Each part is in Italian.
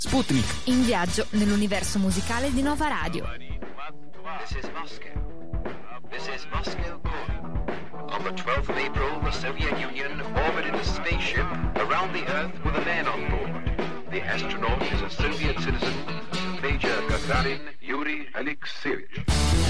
Sputnik. In viaggio nell'universo musicale di Nova Radio. This is Moscow. This is Moscow calling. On the 12th of April, the Soviet Union orbited a spaceship around the Earth with a man on board. The astronaut is a Soviet citizen, Major Gagarin Yuri Alexeyevich.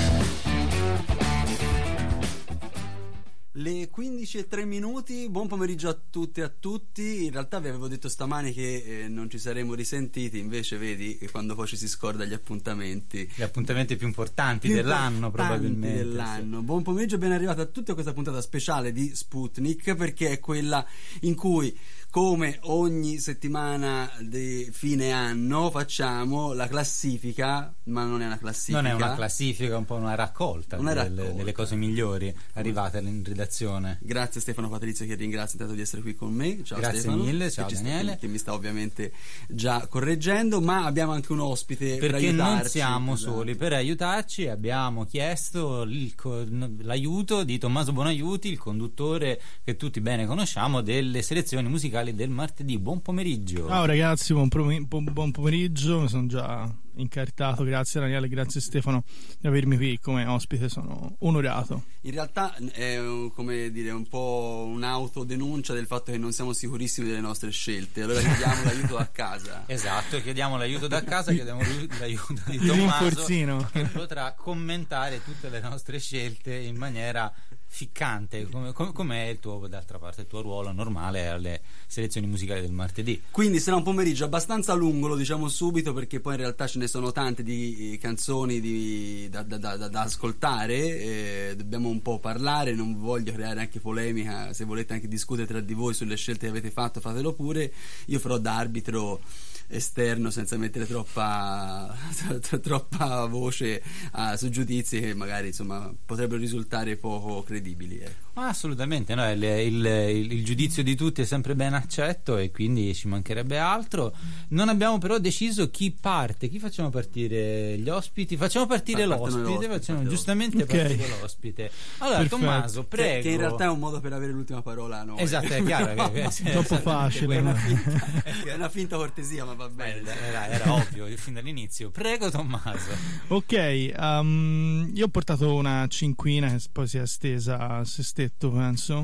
Le 15:03, buon pomeriggio a tutte e a tutti. In realtà vi avevo detto stamani che non ci saremmo risentiti, invece vedi che quando poi ci si scorda gli appuntamenti Più importanti dell'anno, probabilmente. Sì. Buon pomeriggio e ben arrivati a tutti a questa puntata speciale di Sputnik, perché è quella in cui, come ogni settimana di fine anno, facciamo la classifica, ma non è una classifica. Non è una classifica, è un po' una raccolta, delle cose migliori arrivate in redazione. Grazie a Stefano Patrizio, che ringrazio intanto di essere qui con me. Ciao Grazie Stefano. mille, ciao Daniele. Che mi sta ovviamente già correggendo, ma abbiamo anche un ospite per aiutarci. Perché non siamo soli, per aiutarci abbiamo chiesto l'aiuto di Tommaso Bonaiuti, il conduttore che tutti bene conosciamo delle selezioni musicali del martedì. Buon pomeriggio. Ciao ragazzi, buon pomeriggio, mi sono già incartato, grazie Daniele, grazie Stefano di avermi qui come ospite, sono onorato. In realtà è come dire un po' un'autodenuncia del fatto che non siamo sicurissimi delle nostre scelte, allora chiediamo l'aiuto da casa. Esatto, chiediamo l'aiuto da casa, chiediamo l'aiuto di Tommaso, che potrà commentare tutte le nostre scelte in maniera ficcante, come è il tuo, d'altra parte, il tuo ruolo normale alle selezioni musicali del martedì. Quindi sarà un pomeriggio abbastanza lungo, lo diciamo subito, perché poi in realtà ce ne sono tante di canzoni da ascoltare, dobbiamo un po' parlare, non voglio creare anche polemica, se volete anche discutere tra di voi sulle scelte che avete fatto, fatelo pure, io farò da arbitro esterno senza mettere troppa voce su giudizi che magari insomma potrebbero risultare poco credibili, ecco. Assolutamente no, il giudizio di tutti è sempre ben accetto e quindi ci mancherebbe altro. Non abbiamo però deciso chi parte, chi facciamo partire, gli ospiti? Facciamo partire l'ospite, facciamo giustamente partire l'ospite. Allora perfetto. Tommaso, prego. Che in realtà è un modo per avere l'ultima parola a noi. Esatto, è chiaro che troppo facile, è una finta cortesia, ma va bene. Era ovvio fin dall'inizio. Prego Tommaso. Ok, io ho portato una cinquina che poi si è estesa a sestetto, penso.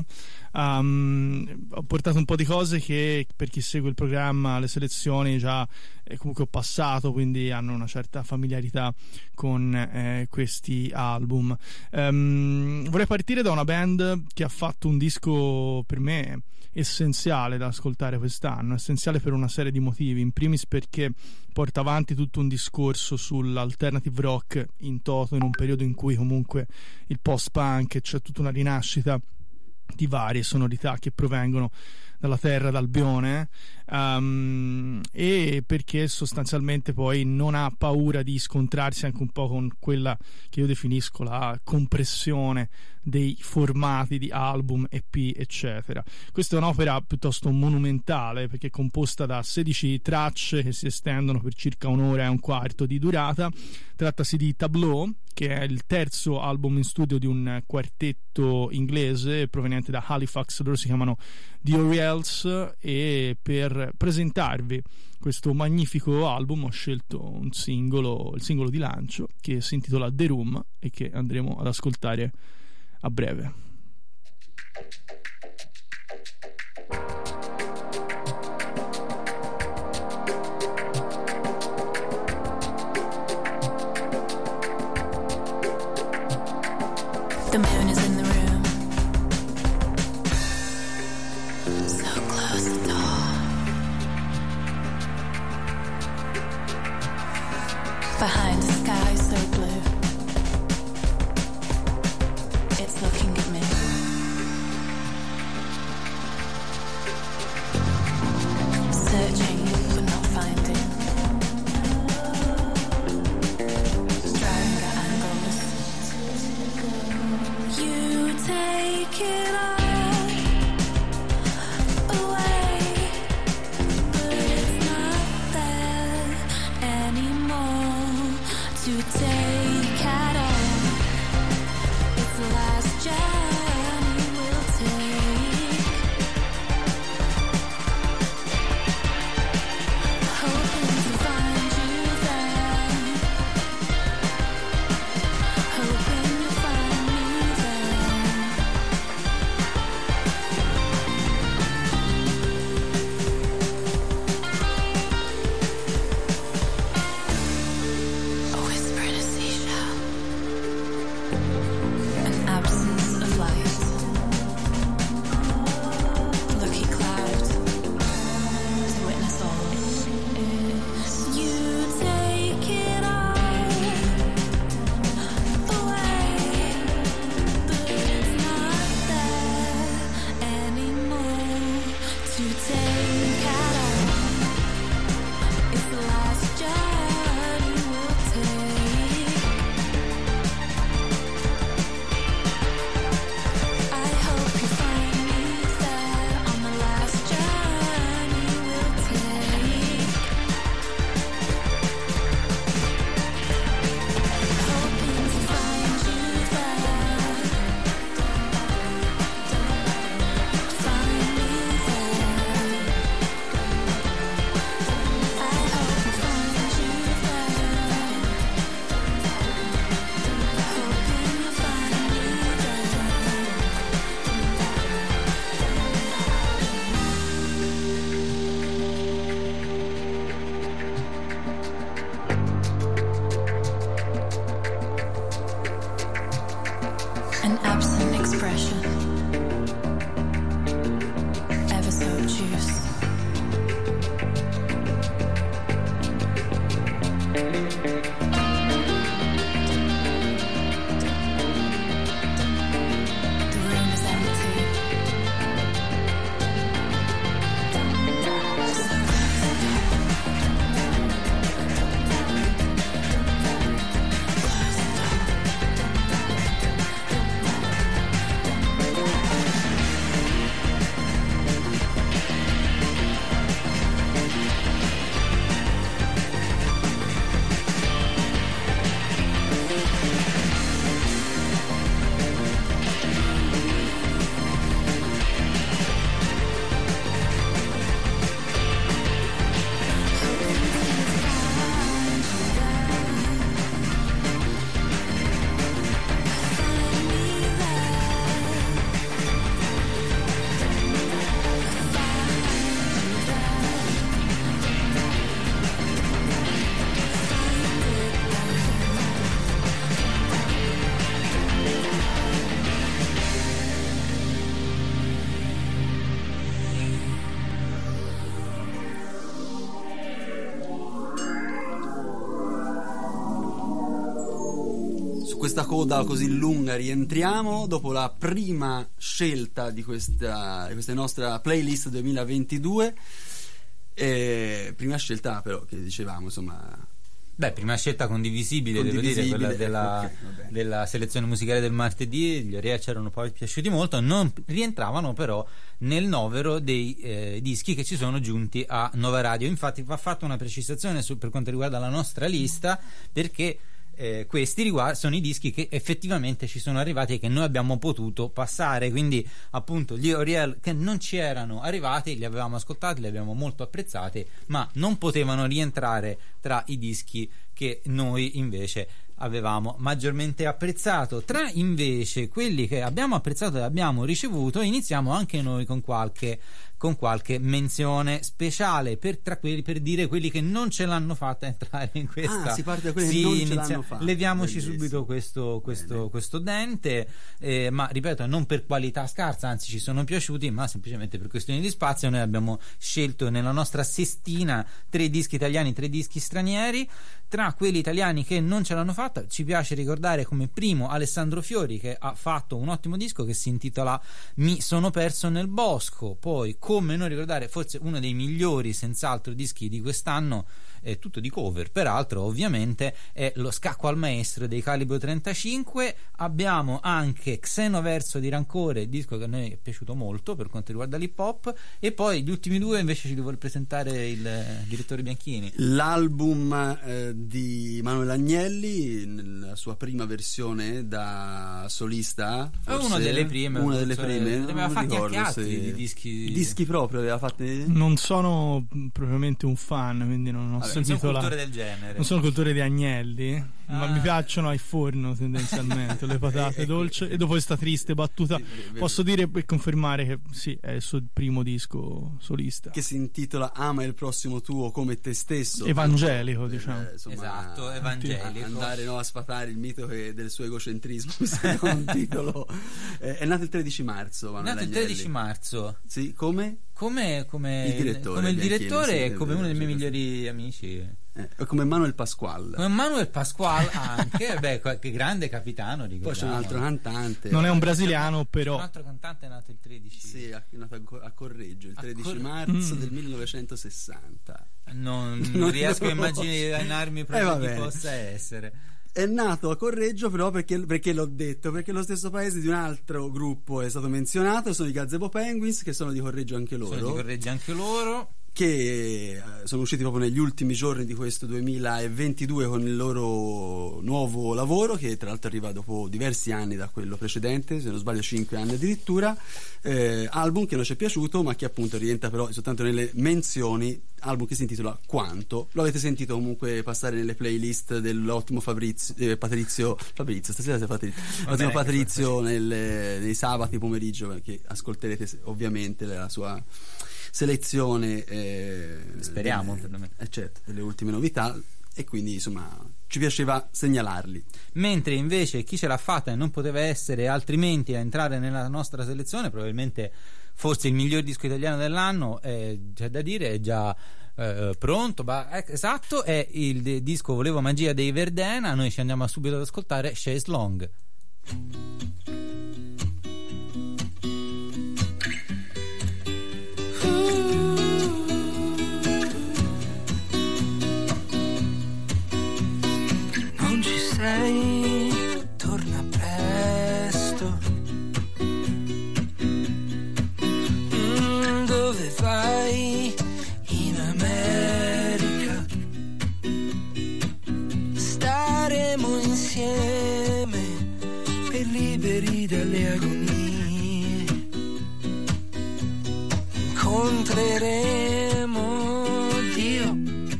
Ho portato un po' di cose che per chi segue il programma, le selezioni già comunque ho passato, quindi hanno una certa familiarità con questi album. Vorrei partire da una band che ha fatto un disco per me essenziale da ascoltare quest'anno, essenziale per una serie di motivi, in primis perché porta avanti tutto un discorso sull'alternative rock in toto, in un periodo in cui comunque il post-punk, c'è tutta una rinascita di varie sonorità che provengono dalla terra d'Albione, e perché sostanzialmente poi non ha paura di scontrarsi anche un po' con quella che io definisco la compressione dei formati di album, EP, eccetera. Questa è un'opera piuttosto monumentale perché è composta da 16 tracce che si estendono per circa un'ora e un quarto di durata. Trattasi di Tableau, che è il terzo album in studio di un quartetto inglese proveniente da Halifax. Loro si chiamano The Oriels, e per presentarvi questo magnifico album ho scelto il singolo di lancio che si intitola The Room e che andremo ad ascoltare a breve. The moon is in the room, so close the door. Behind a sky so blue, it's looking at me. Searching but not finding, staring at angles. You take it all away, but it's not there anymore to take. Questa coda così lunga rientriamo dopo la prima scelta di questa nostra playlist 2022. Prima scelta però che dicevamo, insomma, prima scelta condivisibile, devo dire, quella della selezione musicale del martedì. Gli Orea ci erano poi piaciuti molto, non rientravano però nel novero dei dischi che ci sono giunti a Nova Radio. Infatti va fatta una precisazione per quanto riguarda la nostra lista, perché questi sono i dischi che effettivamente ci sono arrivati e che noi abbiamo potuto passare, quindi appunto gli Oriel che non ci erano arrivati li avevamo ascoltati, li abbiamo molto apprezzati, ma non potevano rientrare tra i dischi che noi invece avevamo maggiormente apprezzato. Tra invece quelli che abbiamo apprezzato e abbiamo ricevuto, iniziamo anche noi con qualche menzione speciale per dire quelli che non ce l'hanno fatta entrare in questa. Si parte da quelli che non ce l'hanno fatta. Leviamoci subito questo dente, ma ripeto, non per qualità scarsa, anzi ci sono piaciuti, ma semplicemente per questioni di spazio noi abbiamo scelto nella nostra sestina 3 dischi italiani, 3 dischi stranieri. Tra quelli italiani che non ce l'hanno fatta ci piace ricordare come primo Alessandro Fiori, che ha fatto un ottimo disco che si intitola Mi sono perso nel bosco. Poi, come non ricordare, forse uno dei migliori senz'altro dischi di quest'anno, è tutto di cover peraltro ovviamente, è Lo scacco al maestro dei Calibro 35. Abbiamo anche Xenoverso di Rancore, disco che a noi è piaciuto molto per quanto riguarda l'hip hop, e poi gli ultimi 2 invece ci vuole presentare il direttore Bianchini, l'album di Manuel Agnelli nella sua prima versione da solista, forse una delle prime ne aveva fatti anche altri di dischi proprio aveva fatti. Non sono propriamente un fan, quindi non ho sentito del genere. Non sono cultore di Agnelli, ma mi piacciono ai forno tendenzialmente le patate dolci. E dopo questa triste battuta posso dire e confermare che sì, è il suo primo disco solista, che si intitola Ama il prossimo tuo come te stesso, evangelico, diciamo. Esatto, evangelico. Andare a sfatare il mito del suo egocentrismo. Un titolo. È nato il 13 marzo. Nato il 13 marzo. Sì, come il direttore e come uno dei miei migliori amici. Come Manuel Pasquale. Come Manuel Pasquale anche. Che grande capitano, ricordiamo. Poi c'è un altro cantante. Non è un brasiliano, però. Un altro cantante è nato il 13. Sì, è nato a Correggio il 13 marzo del 1960. Non riesco a immaginarmi proprio chi possa essere. È nato a Correggio però perché l'ho detto, perché lo stesso paese di un altro gruppo è stato menzionato, sono i Gazebo Penguins, che sono di Correggio anche loro. Che sono usciti proprio negli ultimi giorni di questo 2022 con il loro nuovo lavoro, che tra l'altro arriva dopo diversi anni da quello precedente, se non sbaglio 5 anni addirittura. Album che non ci è piaciuto, ma che appunto rientra però soltanto nelle menzioni. Album che si intitola Quanto. Lo avete sentito comunque passare nelle playlist dell'ottimo Patrizio stasera ottimo Patrizio nei sabati pomeriggio, perché ascolterete ovviamente la sua selezione, speriamo certo, delle ultime novità, e quindi insomma ci piaceva segnalarli. Mentre invece chi ce l'ha fatta e non poteva essere altrimenti a entrare nella nostra selezione, probabilmente forse il miglior disco italiano dell'anno, c'è da dire, è già Pronto? Esatto, è il disco Volevo Magia dei Verdena. Noi ci andiamo subito ad ascoltare Chaise Longue. Non ci sei, torna presto. Dove vai? In America. Staremo insieme e liberi dalle agonie. Incontreremo Dio.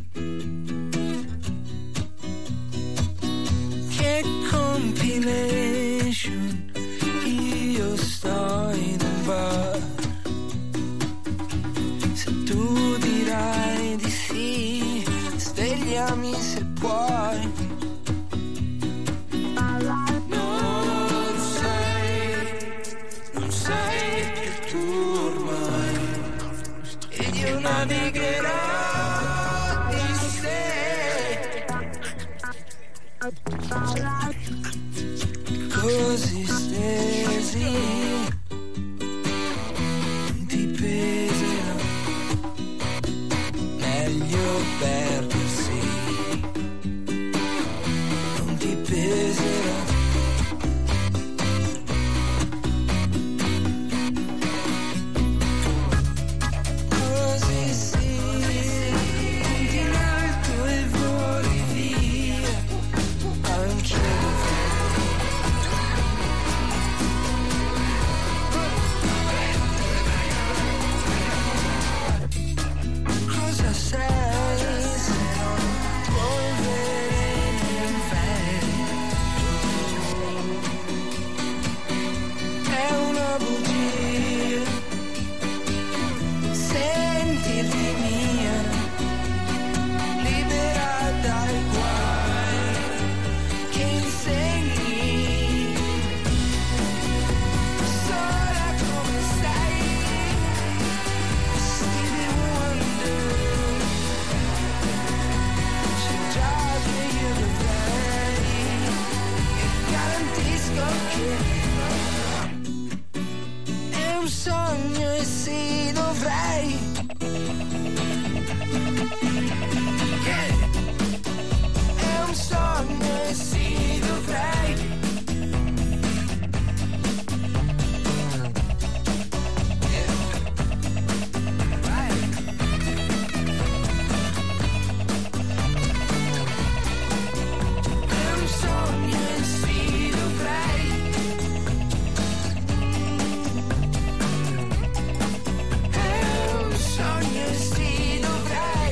Che compilation, io sto in un bar. Se tu dirai di sì, svegliami se puoi. Non sai che tu ormai ed io navigherò di sé. Così stesi ti peserà, meglio perdersi, non ti peserà. Così sì, punti in alto e voli via, anche cosa sei se non polvere nell'inverno? È una bugia sentirti mia, libera dai guai che insegni. Sola come sei, Stevie Wonder. C'è già che io dovrei, e garantisco che è un sogno e sì dovrei. Yeah. È un sogno e sì dovrei. Yeah. Vai. È un sogno e sì dovrei. È un sogno e sì dovrei.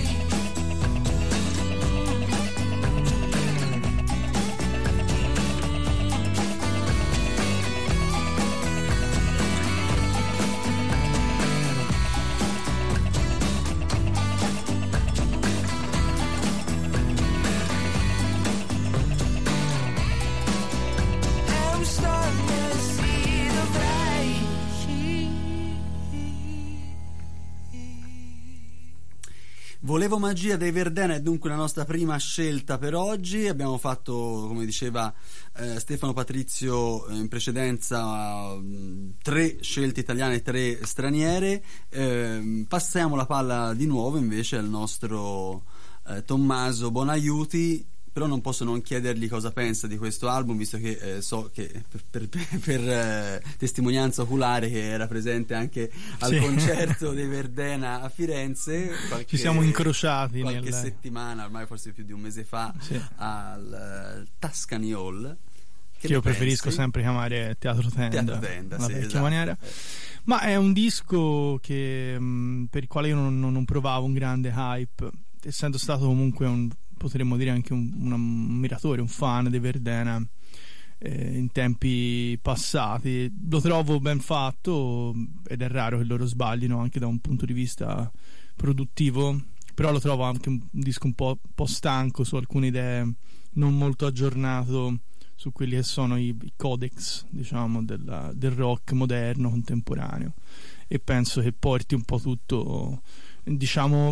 È un sogno e sì dovrei. Volevo Magia dei Verdena è dunque la nostra prima scelta per oggi. Abbiamo fatto, come diceva Stefano Patrizio in precedenza, 3 scelte italiane e 3 straniere. Passiamo la palla di nuovo invece al nostro Tommaso Bonaiuti. Però non posso non chiedergli cosa pensa di questo album, visto che so che per testimonianza oculare che era presente anche al Sì. concerto dei Verdena a Firenze Ci siamo incrociati qualche settimana, ormai forse più di un mese fa, Sì. al Tuscany Hall, che io preferisco sempre chiamare Teatro Tenda, Teatro Tenda, la sì, vecchia esatto. maniera. Ma è un disco che per il quale io non provavo un grande hype, essendo stato comunque potremmo dire anche un ammiratore, un fan dei Verdena in tempi passati. Lo trovo ben fatto ed è raro che loro sbaglino anche da un punto di vista produttivo, però lo trovo anche un disco un po' stanco su alcune idee, non molto aggiornato su quelli che sono i codex, diciamo, del rock moderno contemporaneo, e penso che porti un po' tutto, diciamo,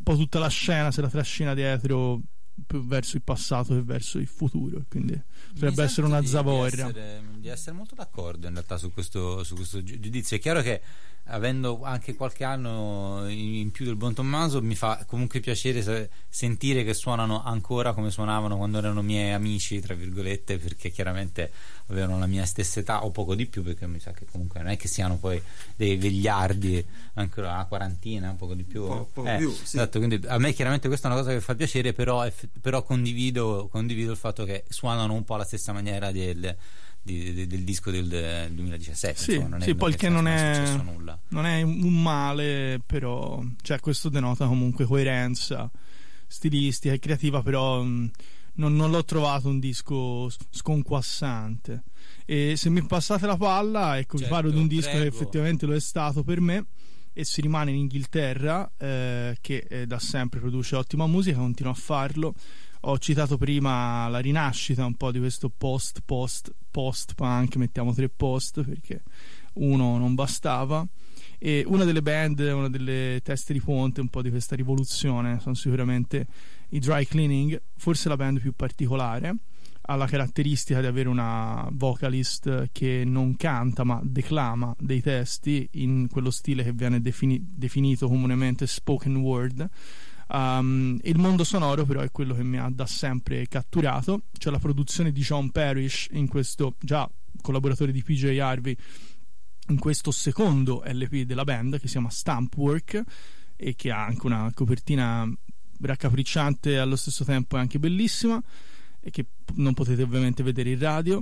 po' tutta la scena se la trascina dietro più verso il passato che verso il futuro, quindi potrebbe essere una zavorra. Di essere molto d'accordo in realtà su questo giudizio. È chiaro che avendo anche qualche anno in più del buon Tommaso mi fa comunque piacere sentire che suonano ancora come suonavano quando erano miei amici, tra virgolette, perché chiaramente avevano la mia stessa età o poco di più, perché mi sa che comunque non è che siano poi dei vegliardi, ancora una quarantina, un poco di più, poco più, sì. Esatto, quindi a me chiaramente questa è una cosa che fa piacere, però condivido il fatto che suonano un po' alla stessa maniera del disco del 2017. Sì, insomma, non è, sì, poi che non successo nulla. Non è un male, però cioè questo denota comunque coerenza stilistica e creativa, però non l'ho trovato un disco sconquassante. E se mi passate la palla, ecco, vi parlo di un disco che effettivamente lo è stato per me, e si rimane in Inghilterra, che da sempre produce ottima musica, continua a farlo. Ho citato prima la rinascita un po' di questo post-punk, mettiamo 3 post perché uno non bastava, e una delle band, una delle teste di ponte un po' di questa rivoluzione sono sicuramente i Dry Cleaning, forse la band più particolare. Ha la caratteristica di avere una vocalist che non canta ma declama dei testi in quello stile che viene definito comunemente spoken word. Il mondo sonoro però è quello che mi ha da sempre catturato. C'è la produzione di John Parrish, in questo già collaboratore di PJ Harvey, in questo secondo LP della band che si chiama Stampwork, e che ha anche una copertina raccapricciante e allo stesso tempo è anche bellissima, e che non potete ovviamente vedere in radio.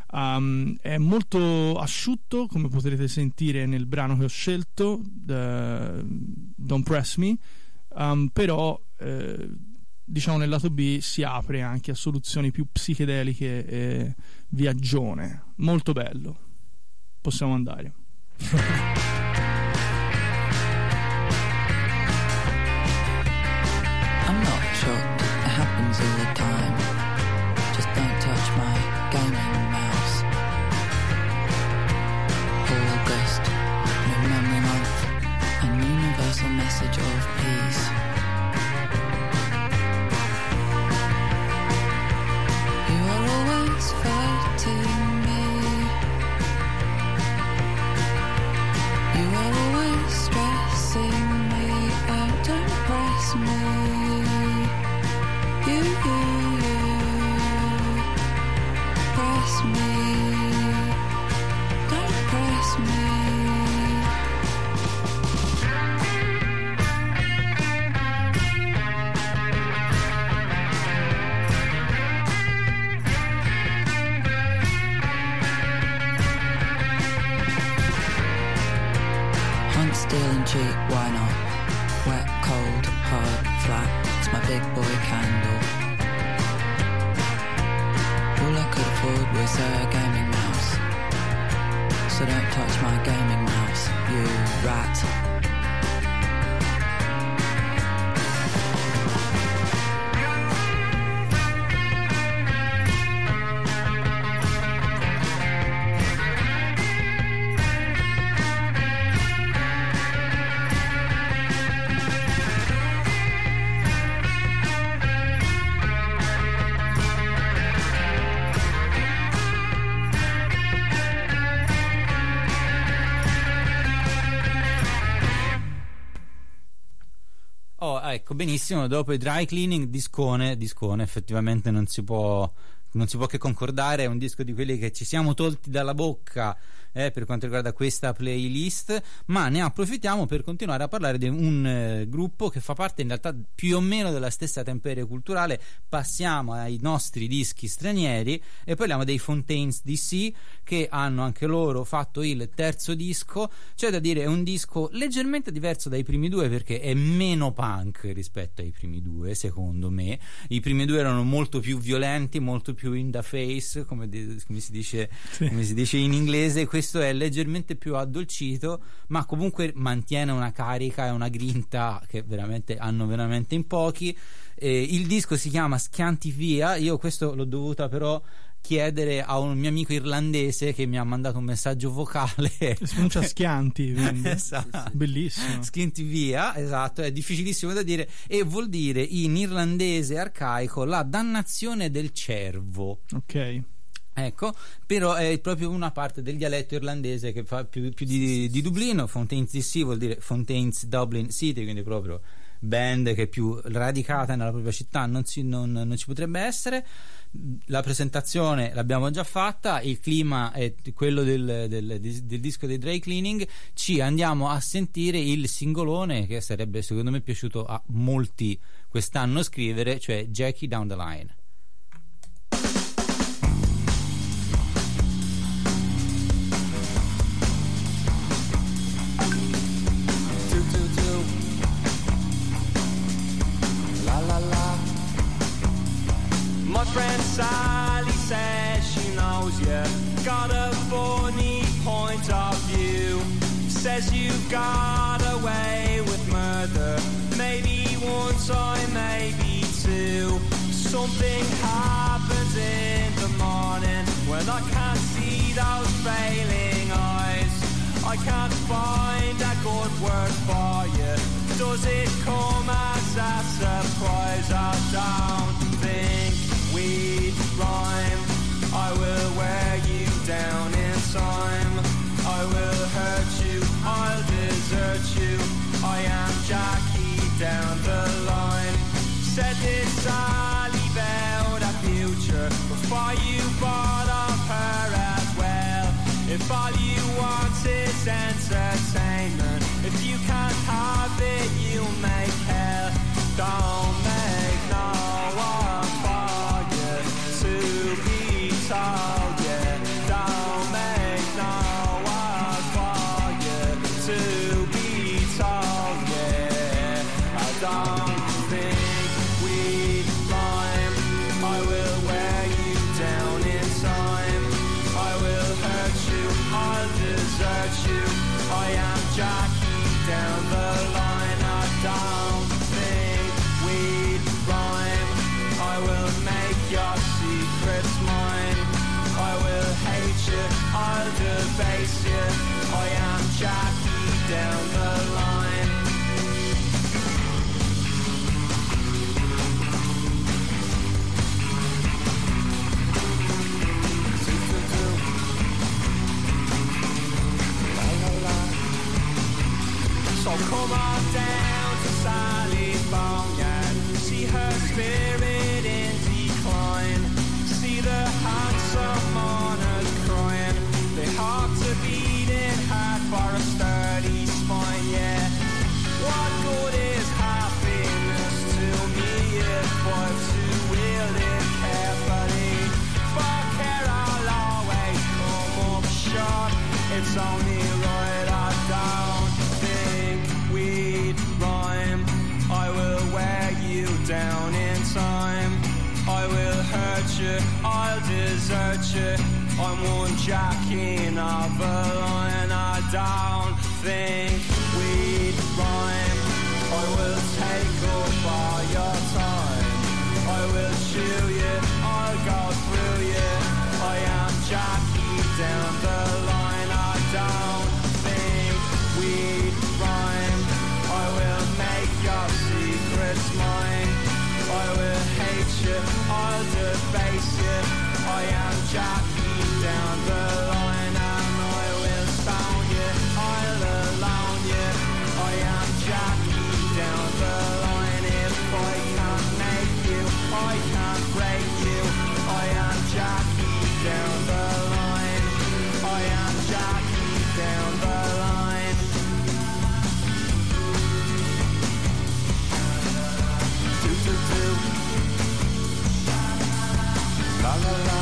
È molto asciutto, come potrete sentire nel brano che ho scelto, Don't Press Me. Però diciamo nel lato B si apre anche a soluzioni più psichedeliche e viaggione. Molto bello, possiamo andare. I'm not shocked, it happens all the time. Just don't touch my gaming mouse. August, New Memory Month, an universal message of peace. You are always fighting me. You are always stressing me out. Don't press me. You press me. Don't press me. Steal and cheat, why not? Wet, cold, hard, flat, it's my big boy candle. All I could afford was a gaming mouse. So don't touch my gaming mouse, you rat. Ecco, benissimo, dopo i Dry Cleaning, discone, effettivamente non si può che concordare. È un disco di quelli che ci siamo tolti dalla bocca per quanto riguarda questa playlist, ma ne approfittiamo per continuare a parlare di un gruppo che fa parte in realtà più o meno della stessa temperie culturale. Passiamo ai nostri dischi stranieri e parliamo dei Fontaines DC, che hanno anche loro fatto il terzo disco. C'è da dire, è un disco leggermente diverso dai primi due perché è meno punk rispetto ai primi due, secondo me. I primi due erano molto più violenti, molto più in the face, come si dice, sì, come si dice in inglese. Questo è leggermente più addolcito, ma comunque mantiene una carica e una grinta che hanno veramente in pochi. Il disco si chiama Schianti Via. Io questo l'ho dovuta però chiedere a un mio amico irlandese che mi ha mandato un messaggio vocale. Si pronuncia Schianti, quindi. Esatto. Bellissimo. Schianti via, esatto, è difficilissimo da dire e vuol dire in irlandese arcaico la dannazione del cervo. Ok. Ecco, però è proprio una parte del dialetto irlandese che fa più di Dublino. Fontaine's DC vuol dire Fontaine's Dublin City, quindi proprio band che è più radicata nella propria città non ci potrebbe essere. La presentazione l'abbiamo già fatta, il clima è quello del disco dei Dry Cleaning. Ci andiamo a sentire il singolone che sarebbe secondo me piaciuto a molti quest'anno scrivere, cioè Jackie Down the Line. My friend Sally says she knows you got a funny point of view. Says you've got away with murder, maybe one time, maybe two. Something happens in the morning when I can't see those failing eyes. I can't find a good word for you. Does it come as a surprise? I don't think we'd rhyme. I will wear you down in time. I will hurt you, I'll desert you. I am Jackie down the line. Said this Sally about a future before you bought off her as well. If all you want is entertainment, if you can't have it, you'll make hell. Don't make no one for you to be told, yeah. Don't make no one for you to be told, yeah. I don't think we'd rhyme. I will wear you down in time. I will hurt you, I'll desert you. I am Jackie down the line. I don't think we'd rhyme. I will make your secrets mine. I will hate you, I'll debase you. I am Jackie down the line. So come on down to Sally's Boneyard. See her spirit in decline. See the handsome mourners crying. They have to beat it hard for a sturdy spine, yeah. What good is happiness to me if I'm to wield it carefully? For care I'll always come up short. It's only right I don't think we'd rhyme. I will wear you down in time. I will hurt you, I'll desert you. I'm one Jackie of a line. I don't think we'd rhyme. I will take up all your time. I will chew you, I'll go through you. I am Jackie down the line. I don't think we'd rhyme. I will make your secrets mine. I will hate you, I'll debase you. I am Jackie down the line. And I will stone you, I'll alone you. I am Jackie down the line. If I can't make you, I can't break you. I am Jackie down the line. I am Jackie down the line. Do do do. La la la.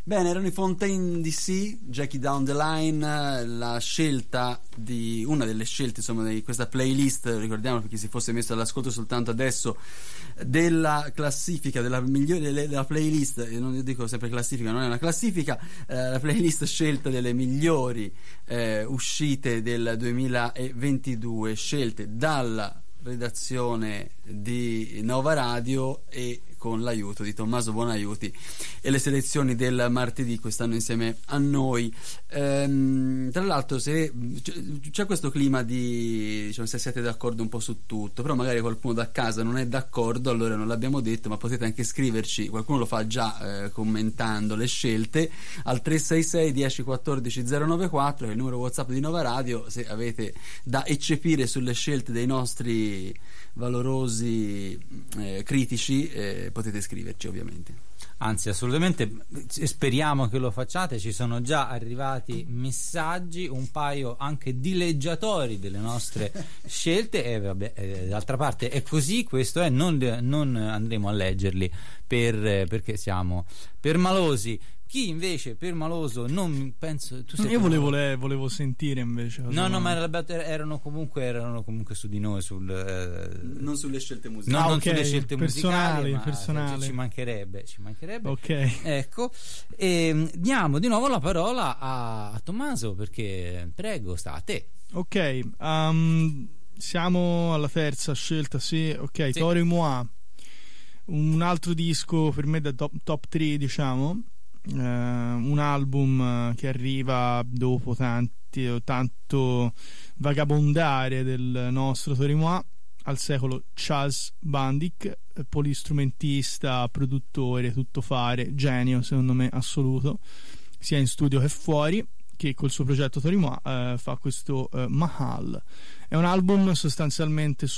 Bene, erano i Fontaine DC, Jackie Down the Line, la scelta di una delle scelte, insomma, di questa playlist, ricordiamo per chi si fosse messo all'ascolto soltanto adesso, della classifica della migliore della playlist, e non dico sempre classifica, non è una classifica, la playlist scelta delle migliori uscite del 2022, scelte dalla redazione di Nova Radio e con l'aiuto di Tommaso Buonaiuti e le selezioni del martedì quest'anno insieme a noi. Tra l'altro, se c'è questo clima di, diciamo, se siete d'accordo un po' su tutto, però magari qualcuno da casa non è d'accordo, allora non l'abbiamo detto, ma potete anche scriverci, qualcuno lo fa già commentando le scelte al 366 10 14 094, che è il numero WhatsApp di Nova Radio, se avete da eccepire sulle scelte dei nostri valorosi critici, potete scriverci, ovviamente. Anzi, assolutamente, speriamo che lo facciate. Ci sono già arrivati messaggi, un paio anche dileggiatori delle nostre scelte, e vabbè, d'altra parte è così, questo è, non andremo a leggerli perché siamo permalosi. Chi invece permaloso non penso tu sei. Io volevo sentire invece. No, ma erano comunque su di noi, non sulle scelte musicali. No, non okay. sulle scelte musicali, personali. Ci mancherebbe. Ok. Ecco, e diamo di nuovo la parola a Tommaso, perché prego, sta a te. Ok, siamo alla terza scelta, sì. Ok, sì. Toro y Moi, un altro disco per me da top 3, diciamo. Un album che arriva dopo tanto vagabondare del nostro Toro y Moi al secolo Chas Bandic, polistrumentista, produttore, tuttofare, genio secondo me assoluto, sia in studio che fuori, che col suo progetto Toro y Moi fa questo Mahal. È un album sostanzialmente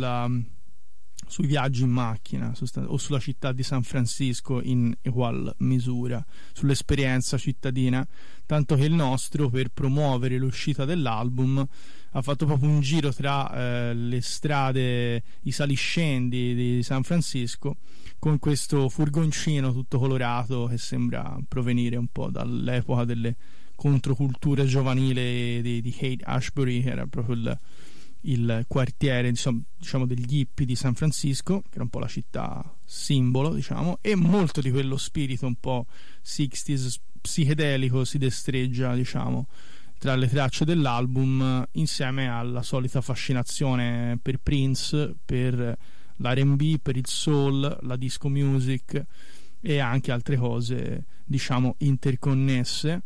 sui viaggi in macchina o sulla città di San Francisco in egual misura, sull'esperienza cittadina, tanto che il nostro, per promuovere l'uscita dell'album, ha fatto proprio un giro tra le strade, i saliscendi di San Francisco, con questo furgoncino tutto colorato che sembra provenire un po' dall'epoca delle controculture giovanili di Haight-Ashbury, che era proprio il quartiere, diciamo degli hippie di San Francisco, che era un po' la città simbolo, diciamo, e molto di quello spirito un po' 60s psichedelico si destreggia, diciamo, tra le tracce dell'album, insieme alla solita fascinazione per Prince, per l'R&B, per il soul, la disco music e anche altre cose, diciamo, interconnesse.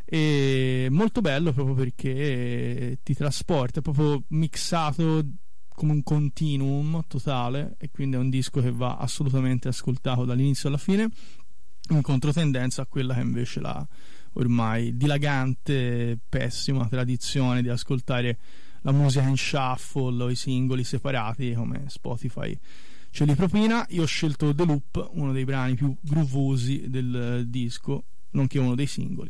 E molto bello proprio perché ti trasporta, è proprio mixato come un continuum totale, e quindi è un disco che va assolutamente ascoltato dall'inizio alla fine, in controtendenza a quella che invece la ormai dilagante, pessima tradizione di ascoltare la musica in shuffle o i singoli separati come Spotify ce li propina. Io ho scelto The Loop, uno dei brani più groovosi del disco, nonché uno dei singoli.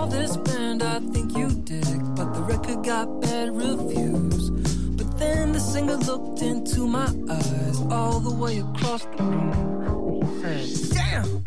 Got bad reviews, but then the singer looked into my eyes all the way across the room. And she said, damn!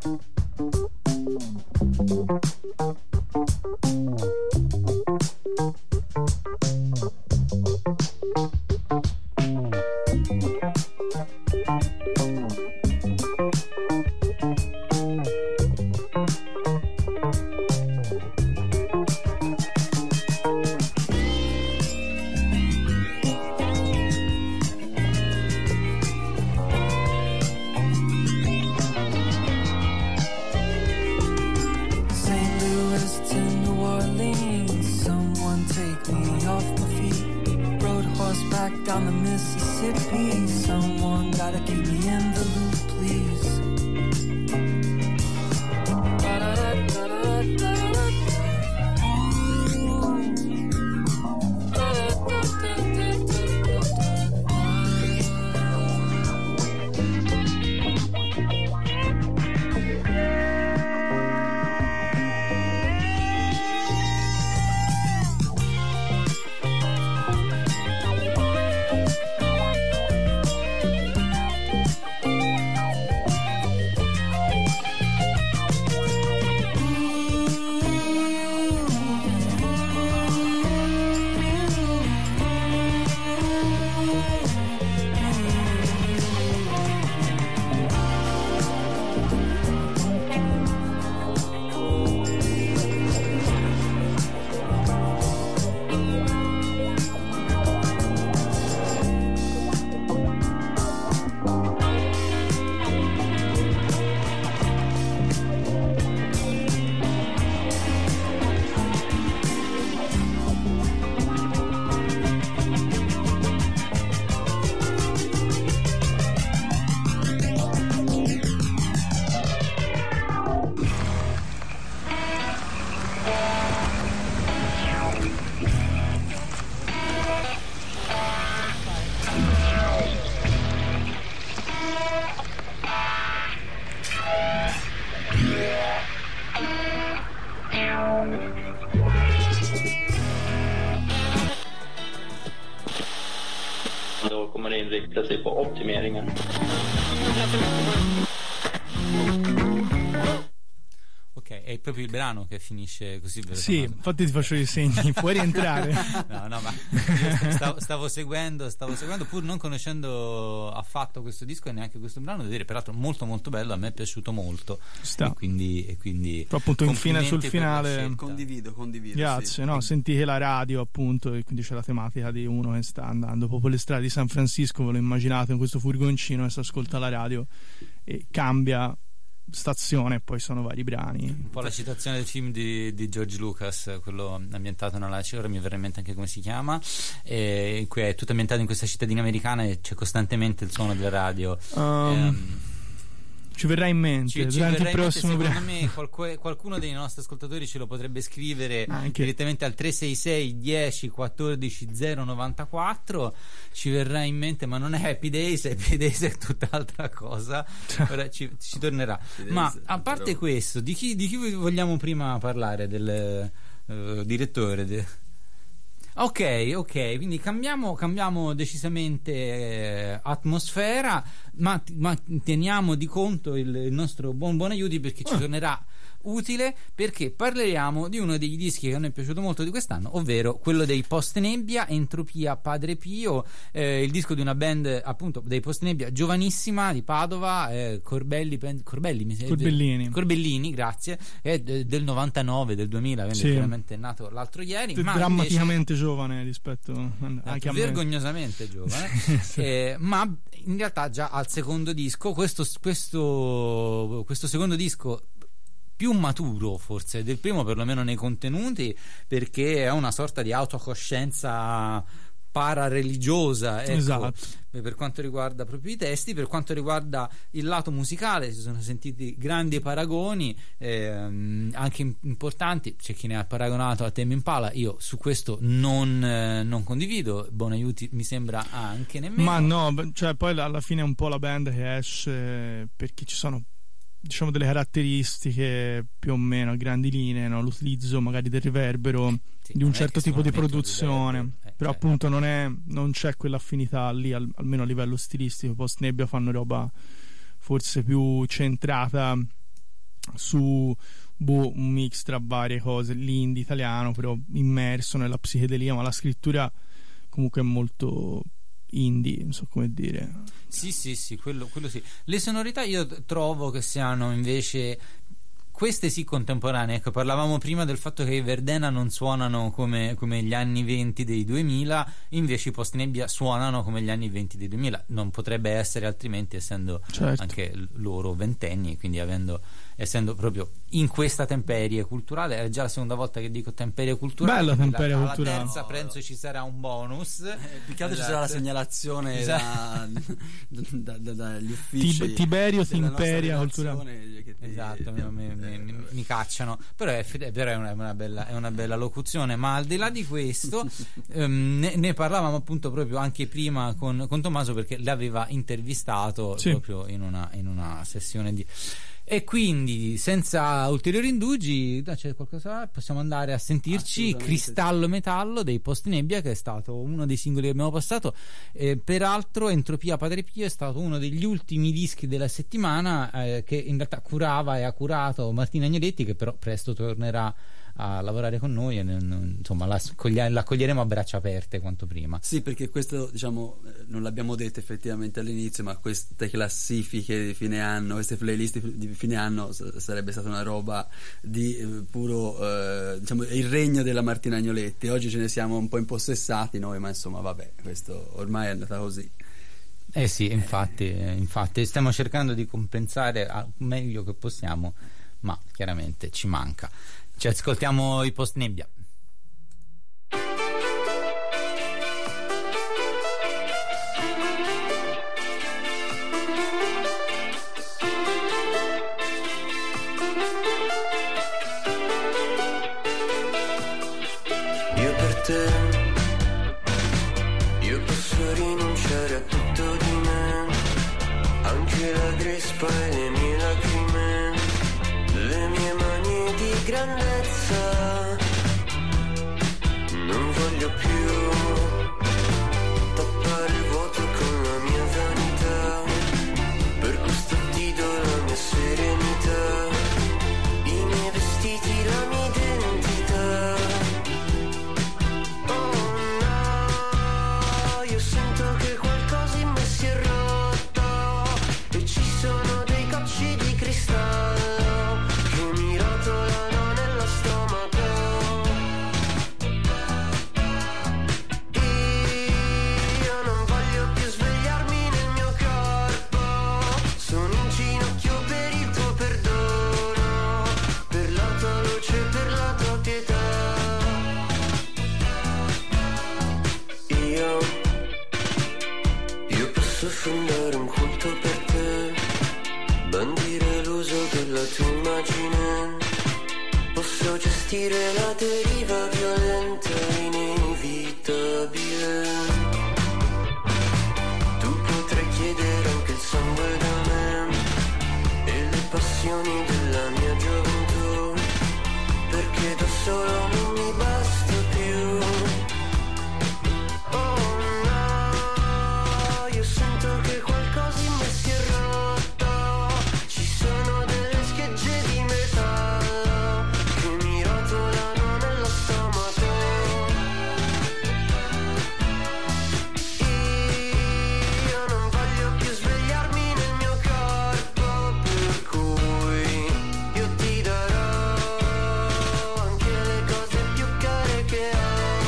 Down the Mississippi, someone gotta keep me in the loop, please. Då kommer det inrikta sig på optimeringen. Ok, è proprio il brano che finisce così. Sì, infatti ti faccio i segni, puoi rientrare. No, ma io stavo seguendo, pur non conoscendo affatto questo disco e neanche questo brano, devo dire, peraltro molto molto bello, a me è piaciuto molto. E quindi però appunto infine sul finale condivido. Grazie, sì. No, senti che la radio appunto, e quindi c'è la tematica di uno che sta andando proprio le strade di San Francisco, ve lo immaginate in questo furgoncino e si ascolta la radio e cambia stazione e poi sono vari brani. Un po' la citazione del film di George Lucas, quello ambientato nella ora mi verrà in mente anche come si chiama, in cui è tutto ambientato in questa cittadina americana e c'è costantemente il suono della radio. Ci verrà in mente durante il prossimo secondo me qualcuno dei nostri ascoltatori ce lo potrebbe scrivere direttamente al 366 10 14 094. Ci verrà in mente, ma non è Happy Days è tutt'altra cosa. Ora ci tornerà. Ma a parte questo, di chi vogliamo prima parlare? Del direttore Ok, quindi cambiamo decisamente atmosfera, ma teniamo di conto il nostro buon aiuti, perché ci tornerà utile, perché parleremo di uno dei dischi che a noi è piaciuto molto di quest'anno, ovvero quello dei Post-Nebbia, Entropia Padre Pio, il disco di una band appunto dei Post-Nebbia giovanissima di Padova, Corbellini, grazie, è del 99, del 2000, quindi veramente è nato l'altro ieri, ma drammaticamente giovane rispetto anche a me, vergognosamente giovane. Sì. Ma in realtà già al secondo disco, questo secondo disco più maturo forse del primo, perlomeno nei contenuti, perché è una sorta di autocoscienza parareligiosa, ecco. Esatto. Per quanto riguarda proprio i testi, per quanto riguarda il lato musicale si sono sentiti grandi paragoni, anche importanti. C'è chi ne ha paragonato a Tame Impala, io su questo non condivido. Bonaiuti mi sembra anche nemmeno, ma no, cioè poi alla fine è un po' la band che esce perché ci sono, diciamo, delle caratteristiche più o meno a grandi linee, no? L'utilizzo magari del riverbero, di un certo tipo di produzione, però appunto non c'è quell'affinità lì, almeno a livello stilistico. Post Nebbia fanno roba forse più centrata su un mix tra varie cose, l'indie italiano però immerso nella psichedelia, ma la scrittura comunque è molto indie, non so come dire. Sì, quello sì. Le sonorità io trovo che siano invece queste sì contemporanee. Ecco, parlavamo prima del fatto che i Verdena non suonano come gli anni 20 dei 2000, invece i Post Nebbia suonano come gli anni 20 dei 2000. Non potrebbe essere altrimenti, essendo anche loro ventenni, quindi essendo proprio in questa temperie culturale. È già la seconda volta che dico temperie culturale. Bella temperie culturale. La terza penso ci sarà un bonus. Più che altro ci sarà la segnalazione dagli uffici. Tiberio Timperia culturale. Esatto, mi cacciano. Però è una bella locuzione. Ma al di là di questo, ne parlavamo appunto proprio anche prima con Tommaso, perché l'aveva intervistato proprio in una sessione di... E quindi senza ulteriori indugi, c'è qualcosa, possiamo andare a sentirci Cristallo Metallo dei Post Nebbia, che è stato uno dei singoli che abbiamo passato. Peraltro Entropia Padre Pio è stato uno degli ultimi dischi della settimana, che in realtà curava e ha curato Martina Agnoletti, che però presto tornerà a lavorare con noi e insomma l'accoglieremo a braccia aperte quanto prima. Sì, perché questo, diciamo, non l'abbiamo detto effettivamente all'inizio, ma queste classifiche di fine anno, queste playlist di fine anno sarebbe stata una roba di puro diciamo il regno della Martina Agnoletti. Oggi ce ne siamo un po' impossessati noi, ma insomma vabbè, questo ormai è andata così. Sì, infatti stiamo cercando di compensare al meglio che possiamo, ma chiaramente ci manca. Ci ascoltiamo i Post Nebbia. Io per te, io posso rinunciare a tutto di me, anche la grespa e le mie lacrime, le mie mani di grandezza. Non voglio più tappare il vuoto con la mia vanità, per questo ti do la mia serenità, i miei vestiti, la mia identità. Oh no, io sento che qualcosa in me si è rotto e ci sono dei gocci di cristallo che mi rotolano nello stomaco. Io non voglio più svegliarmi nel mio corpo, sono in ginocchio per il tuo perdono, per la tua luce, per la tua pietà. Io posso fondare un culto per te, bandire l'uso della tua immagine, posso gestire la deriva violenta inevitabile. Tu potrai chiedere anche il sangue da me e le passioni della mia gioventù, perché da solo non mi basta più. Oh no, io sento che qualcosa in me si è rotto, ci sono delle schegge di metallo che mi rotolano nello stomaco. Io non voglio più svegliarmi nel mio corpo, per cui io ti darò anche le cose più care che ho.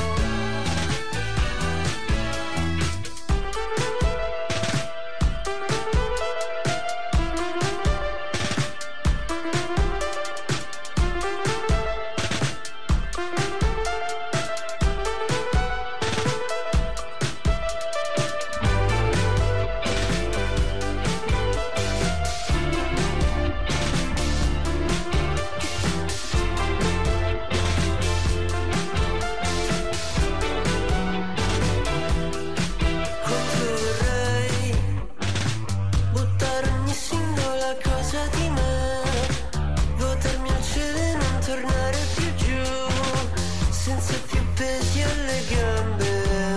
Quanto vorrei buttare ogni singola cosa di me, votarmi al cielo e non tornare più giù, senza più pesi alle gambe.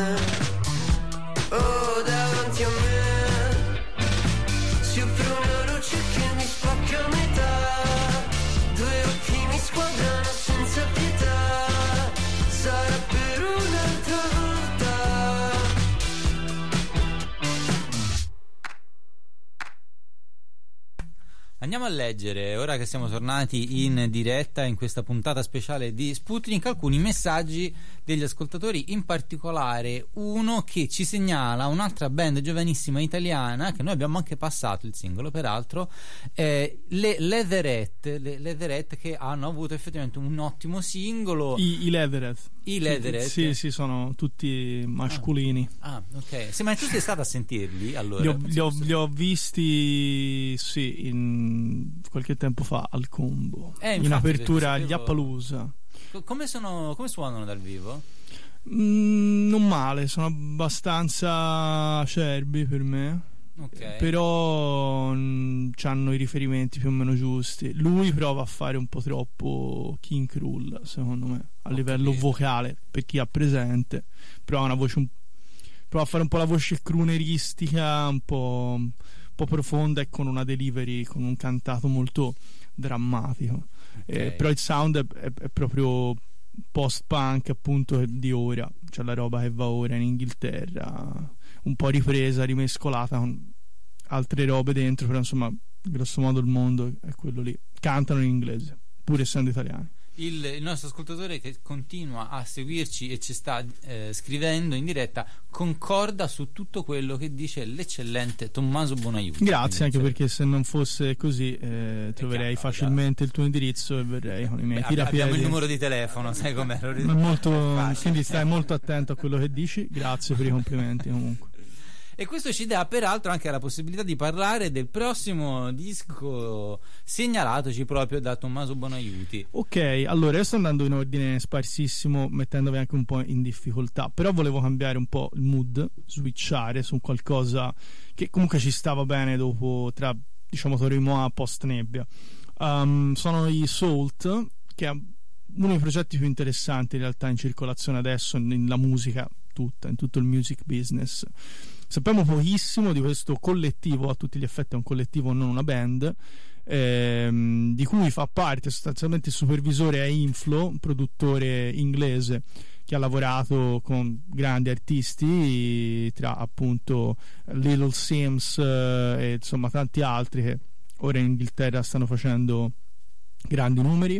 Andiamo a leggere, ora che siamo tornati in diretta in questa puntata speciale di Sputnik, alcuni messaggi degli ascoltatori, in particolare uno che ci segnala un'altra band giovanissima italiana, che noi abbiamo anche passato il singolo peraltro, le Leatherette, che hanno avuto effettivamente un ottimo singolo. I Leatherette. Sì, sono tutti mascolini. Ok. Sì, ma tu sei stata a sentirli allora? Li ho visti, sì, qualche tempo fa al Combo, in apertura agli Appaloosa. Come suonano dal vivo? Non male, sono abbastanza acerbi per me. Okay. Però c'hanno i riferimenti più o meno giusti. Lui prova a fare un po' troppo King Krul, secondo me, a livello vocale, per chi ha presente. Però ha una voce prova a fare un po' la voce crooneristica, un po' profonda, e con una delivery, con un cantato molto drammatico. Però il sound è proprio post-punk, appunto, di ora, cioè la roba che va ora in Inghilterra, un po' ripresa, rimescolata con altre robe dentro, però insomma grosso modo il mondo è quello lì. Cantano in inglese pur essendo italiani. Il nostro ascoltatore, che continua a seguirci e ci sta scrivendo in diretta, concorda su tutto quello che dice l'eccellente Tommaso Bonaiuti. Grazie, anche perché se non fosse così troverei facilmente il tuo indirizzo e verrei con i miei tirapiedi. Abbiamo il numero di telefono, sai com'è? Quindi stai molto attento a quello che dici. Grazie per i complimenti comunque. E questo ci dà peraltro anche la possibilità di parlare del prossimo disco segnalatoci proprio da Tommaso Bonaiuti. Ok, allora io sto andando in ordine sparsissimo, mettendovi anche un po' in difficoltà, però volevo cambiare un po' il mood, switchare su qualcosa che comunque ci stava bene dopo, tra diciamo Torimoa post nebbia. Sono i Salt, che è uno dei progetti più interessanti in realtà in circolazione adesso nella musica tutta, in tutto il music business. Sappiamo pochissimo di questo collettivo, a tutti gli effetti è un collettivo, non una band, di cui fa parte sostanzialmente il supervisore è Inflo, un produttore inglese che ha lavorato con grandi artisti, tra appunto Little Sims e insomma tanti altri che ora in Inghilterra stanno facendo grandi numeri.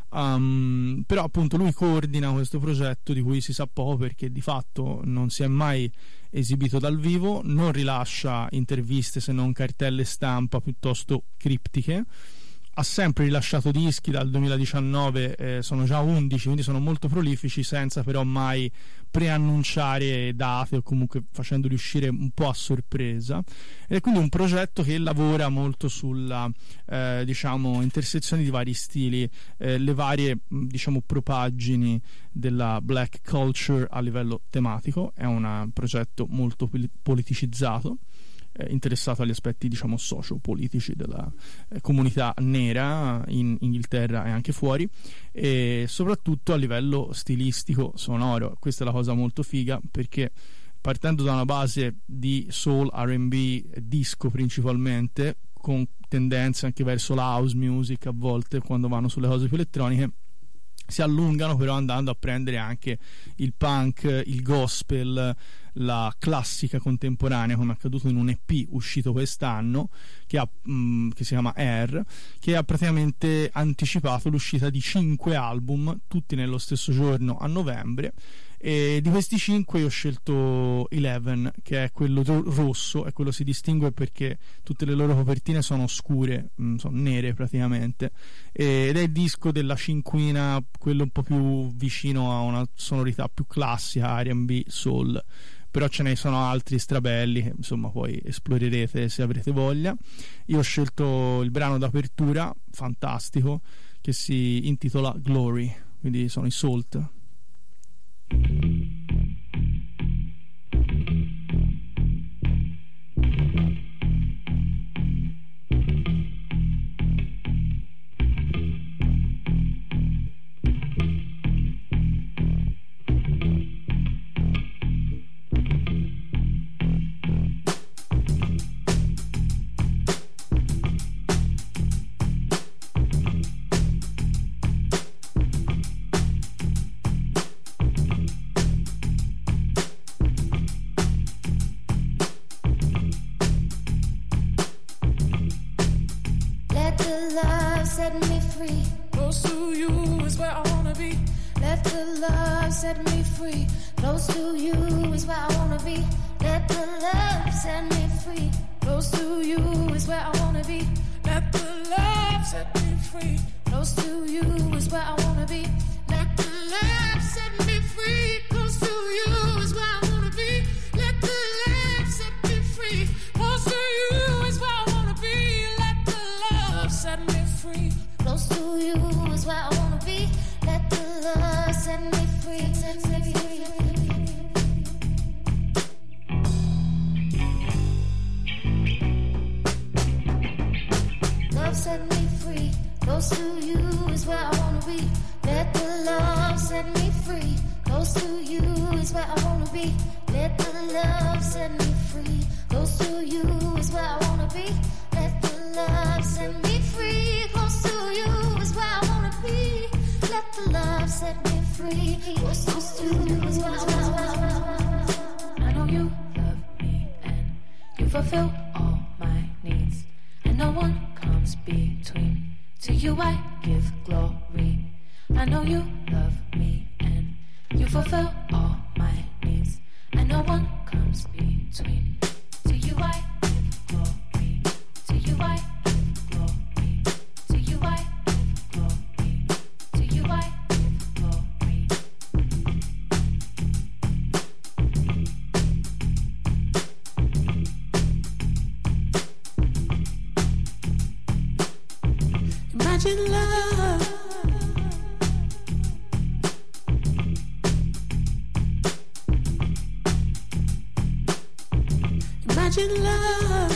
Però appunto lui coordina questo progetto di cui si sa poco, perché di fatto non si è mai esibito dal vivo, non rilascia interviste se non cartelle stampa piuttosto criptiche, ha sempre rilasciato dischi dal 2019, sono già 11, quindi sono molto prolifici, senza però mai preannunciare date o comunque facendoli uscire un po' a sorpresa. Ed è quindi un progetto che lavora molto sulla diciamo intersezione di vari stili, le varie diciamo propaggini della black culture a livello tematico. È un progetto molto politicizzato, interessato agli aspetti diciamo socio-politici della comunità nera in Inghilterra e anche fuori, e soprattutto a livello stilistico sonoro. Questa è la cosa molto figa, perché partendo da una base di soul, R&B, disco principalmente, con tendenze anche verso la house music a volte quando vanno sulle cose più elettroniche, si allungano però andando a prendere anche il punk, il gospel, la classica contemporanea, come è accaduto in un EP uscito quest'anno che si chiama Air, che ha praticamente anticipato l'uscita di 5 album, tutti nello stesso giorno a novembre. E di questi 5 io ho scelto 11, che è quello rosso, e quello si distingue perché tutte le loro copertine sono scure, sono nere praticamente, ed è il disco della cinquina, quello un po' più vicino a una sonorità più classica, R&B, soul. Però ce ne sono altri strabelli che insomma poi esplorerete se avrete voglia. Io ho scelto il brano d'apertura, fantastico, che si intitola Glory, quindi sono i Salt. the love set me free. Close to you is where I wanna be. Let the love set me free. Close to you is where I wanna be. Let the love set me free. Close to you is where I wanna be. Let the love set me free. Close to you is where I wanna be. Let the love set me free. Close to you is where I wanna be. Let the love set me free. Close to you is where I wanna be. Let the love set me free. Close to you is where I wanna be. Let the love set me free. Set me free. Love set me free. Close to you is where I wanna be. Let the love set me free. Close to you is where I wanna be. Let the love set me free. Close to you is where I wanna be. Let the love set me free. Close to you is where I wanna be. Let the love set me free. Close to you is where I wanna be. I know you love me and you fulfill all my needs, and no one comes between. To you I give glory. I know you love me and you fulfill all my needs, and no one comes between. To you I give glory. To you I give glory. To you I give glory. To you I give glory. Imagine love. Imagine love.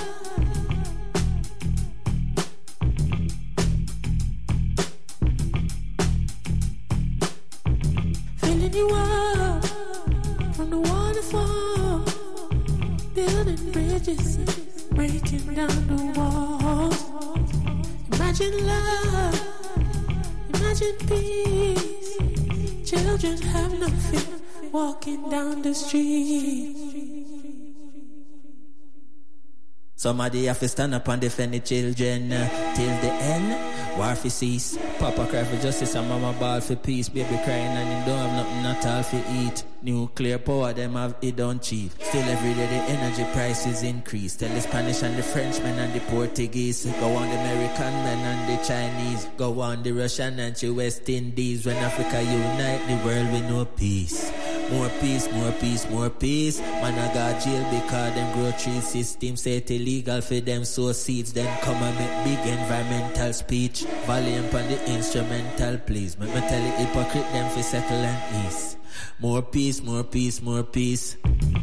Filling you up from the waterfall, building bridges, breaking down the walls. Imagine love, imagine peace. Children have no fear walking down the street. Somebody have to stand up and defend the children till the end. War for cease. Papa cry for justice and mama ball for peace. Baby crying and him don't have nothing at all for eat. Nuclear power them have it don't cheap. Still every day the energy prices increase. Tell the Spanish and the Frenchmen and the Portuguese. Go on the American men and the Chinese. Go on the Russian and the West Indies. When Africa unite, the world will know peace. More peace, more peace, more peace. Man I got jail because them grow tree system say it illegal for them sow seeds. Then come and make big environmental speech. Volume on the instrumental please. Make me tell the hypocrite them for settle and ease. More peace, more peace, more peace.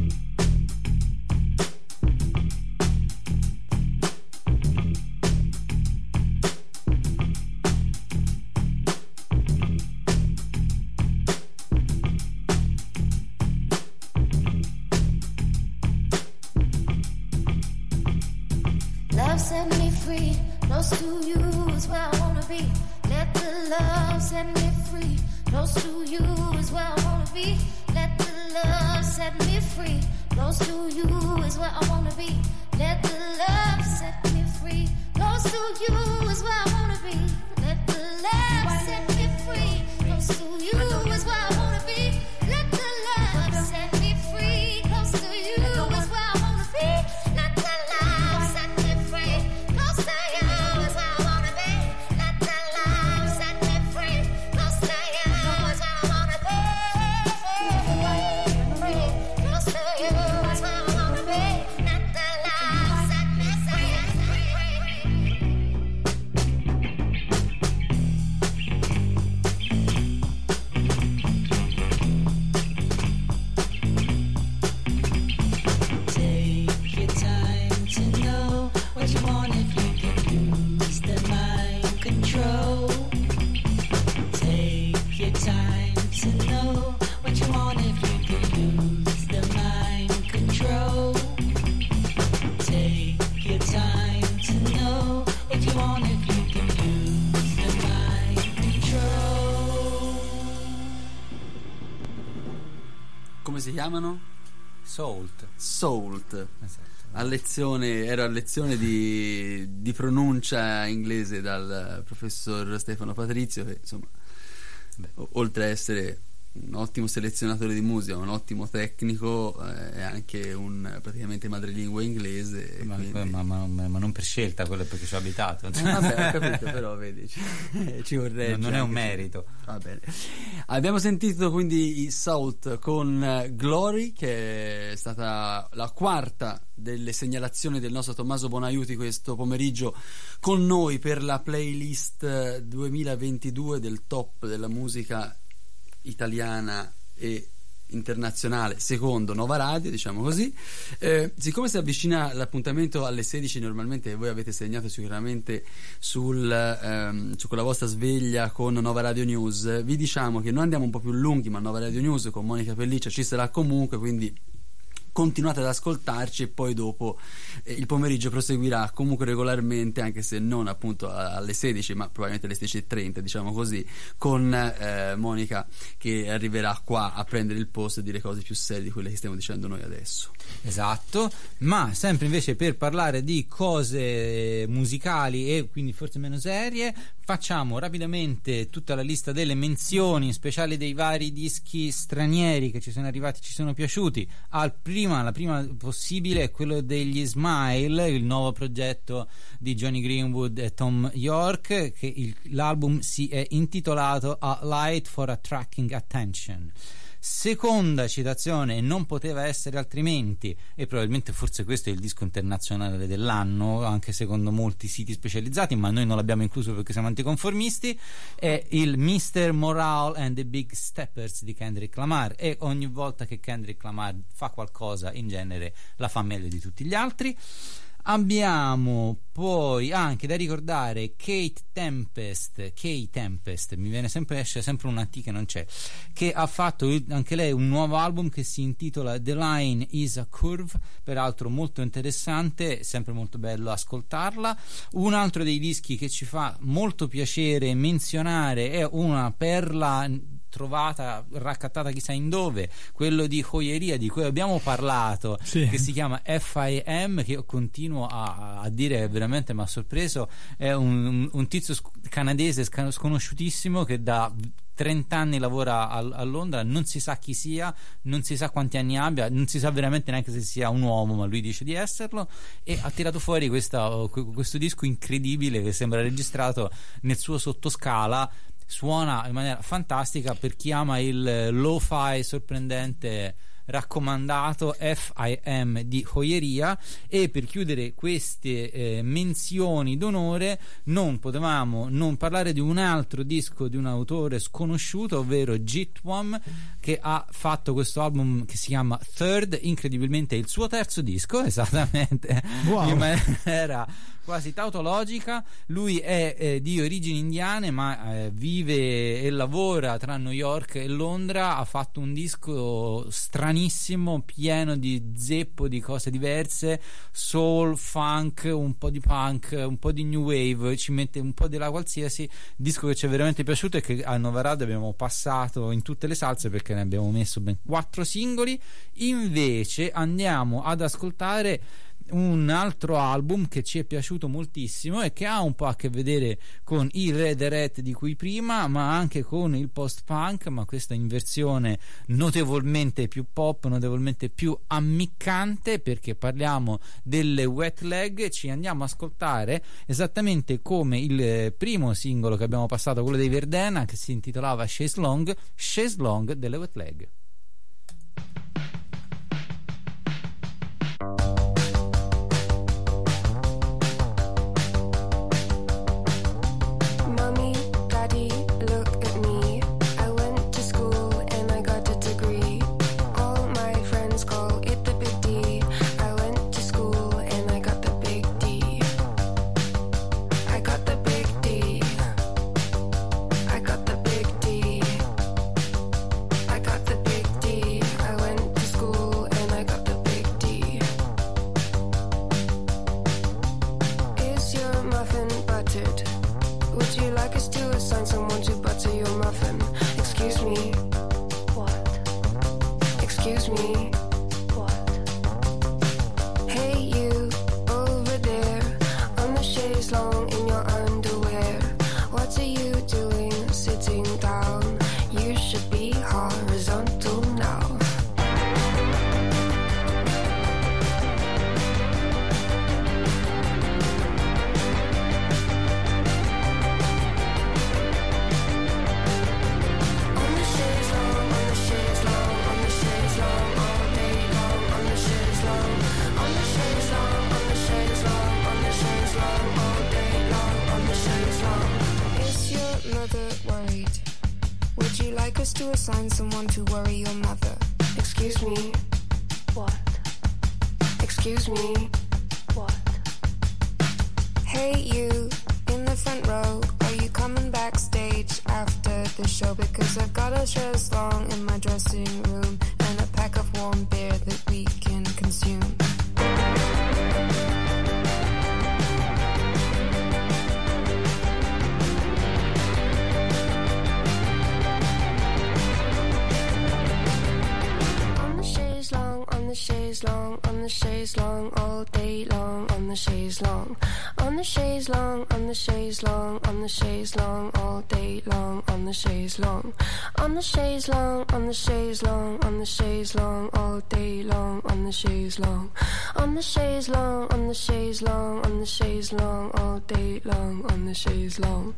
Love set me free. Close to you is where I wanna be. Let the love set me free. Close to you is where I wanna be. Let the love set me free. Close to you is where I wanna be. Let the love set me free. Close to you is where I wanna be. Let the love set me free. Close to you is where I wanna be. Let the love set me free. Close to you is where I wanna be. Let the love set me free. Close to you is where I wanna be. Let the love set me free. Close to you is where I wanna be. Close to you is where I wanna be. Let the love set me free. Take your time to know what you want if you can lose the mind control. Take your time to know what you want if you can lose the mind control. Take your time to know if you want if you can lose the mind control. Come si chiamano? Salt. Salt. Esatto. ero a lezione di pronuncia inglese dal professor Stefano Patrizio, che insomma, oltre a essere un ottimo selezionatore di musica, un ottimo tecnico, è anche un praticamente madrelingua inglese, ma quindi... non per scelta, quello è perché ci ho abitato. Vabbè, ho capito, però vedi, ci vorrebbe. Non è un merito. Va bene. Abbiamo sentito quindi i Salt con Glory, che è stata la quarta delle segnalazioni del nostro Tommaso Bonaiuti questo pomeriggio con noi per la playlist 2022 del top della musica italiana e internazionale secondo Nova Radio, diciamo così. Siccome si avvicina l'appuntamento alle 16, normalmente voi avete segnato sicuramente su quella vostra sveglia con Nova Radio News, vi diciamo che noi andiamo un po' più lunghi, ma Nova Radio News con Monica Pelliccia ci sarà comunque, quindi continuate ad ascoltarci e poi dopo il pomeriggio proseguirà comunque regolarmente, anche se non appunto alle 16 ma probabilmente alle 16:30, diciamo così, con Monica che arriverà qua a prendere il posto e dire cose più serie di quelle che stiamo dicendo noi adesso. Esatto, ma sempre invece per parlare di cose musicali e quindi forse meno serie, facciamo rapidamente tutta la lista delle menzioni speciali dei vari dischi stranieri che ci sono arrivati, ci sono piaciuti. La prima possibile è quello degli Smile, il nuovo progetto di Johnny Greenwood e Tom York, che l'album si è intitolato A Light for Attracting Attention. Seconda citazione, non poteva essere altrimenti, e probabilmente forse questo è il disco internazionale dell'anno anche secondo molti siti specializzati, ma noi non l'abbiamo incluso perché siamo anticonformisti, è il Mr. Morale and the Big Steppers di Kendrick Lamar, e ogni volta che Kendrick Lamar fa qualcosa in genere la fa meglio di tutti gli altri. Abbiamo poi anche da ricordare Kate Tempest, mi viene sempre, esce sempre una T che non c'è, che ha fatto anche lei un nuovo album che si intitola The Line is a Curve, peraltro molto interessante, sempre molto bello ascoltarla. Un altro dei dischi che ci fa molto piacere menzionare è una perla trovata, raccattata chissà in dove, quello di Joyeria di cui abbiamo parlato, sì, che si chiama FIM, che io continuo a dire veramente mi ha sorpreso. È un tizio canadese sconosciutissimo che da 30 anni lavora a Londra, non si sa chi sia, non si sa quanti anni abbia, non si sa veramente neanche se sia un uomo, ma lui dice di esserlo, e ha tirato fuori questo disco incredibile che sembra registrato nel suo sottoscala. Suona in maniera fantastica. Per chi ama il lo-fi sorprendente, raccomandato FIM di Joyeria. E per chiudere queste menzioni d'onore non potevamo non parlare di un altro disco di un autore sconosciuto, ovvero Jitwam, che ha fatto questo album che si chiama Third, incredibilmente il suo terzo disco, esattamente, wow, in maniera quasi tautologica. Lui è di origini indiane, ma vive e lavora tra New York e Londra. Ha fatto un disco stranissimo, pieno di zeppo, di cose diverse, soul, funk, un po' di punk, un po' di new wave, ci mette un po' della qualsiasi. Disco che ci è veramente piaciuto e che a Nova Radio abbiamo passato in tutte le salse perché ne abbiamo messo ben 4 singoli. Invece andiamo ad ascoltare un altro album che ci è piaciuto moltissimo e che ha un po' a che vedere con il Red Red di cui prima, ma anche con il post-punk, ma questa in versione notevolmente più pop, notevolmente più ammiccante, perché parliamo delle Wet Leg. Ci andiamo a ascoltare esattamente come il primo singolo che abbiamo passato, quello dei Verdena, che si intitolava Chaise Long delle Wet Leg. I got the your underwear. What are you doing sitting down? You should be horizontal now. Like us to assign someone to worry your mother. Excuse me. What? Excuse me. What? Hey you, in the front row, are you coming backstage after the show? Because I've got a chaise longue in my dressing room and a pack of warm beer that we can consume. Chaise longue, on the chaise longue, all day long, on the chaise longue, on the chaise longue, on the chaise longue, on the chaise longue, all day long, on the chaise longue, on the chaise longue, on the chaise longue, on the chaise longue, all day long, on the chaise longue, on the chaise longue, on the chaise longue, on the chaise longue, all day long, on the chaise longue.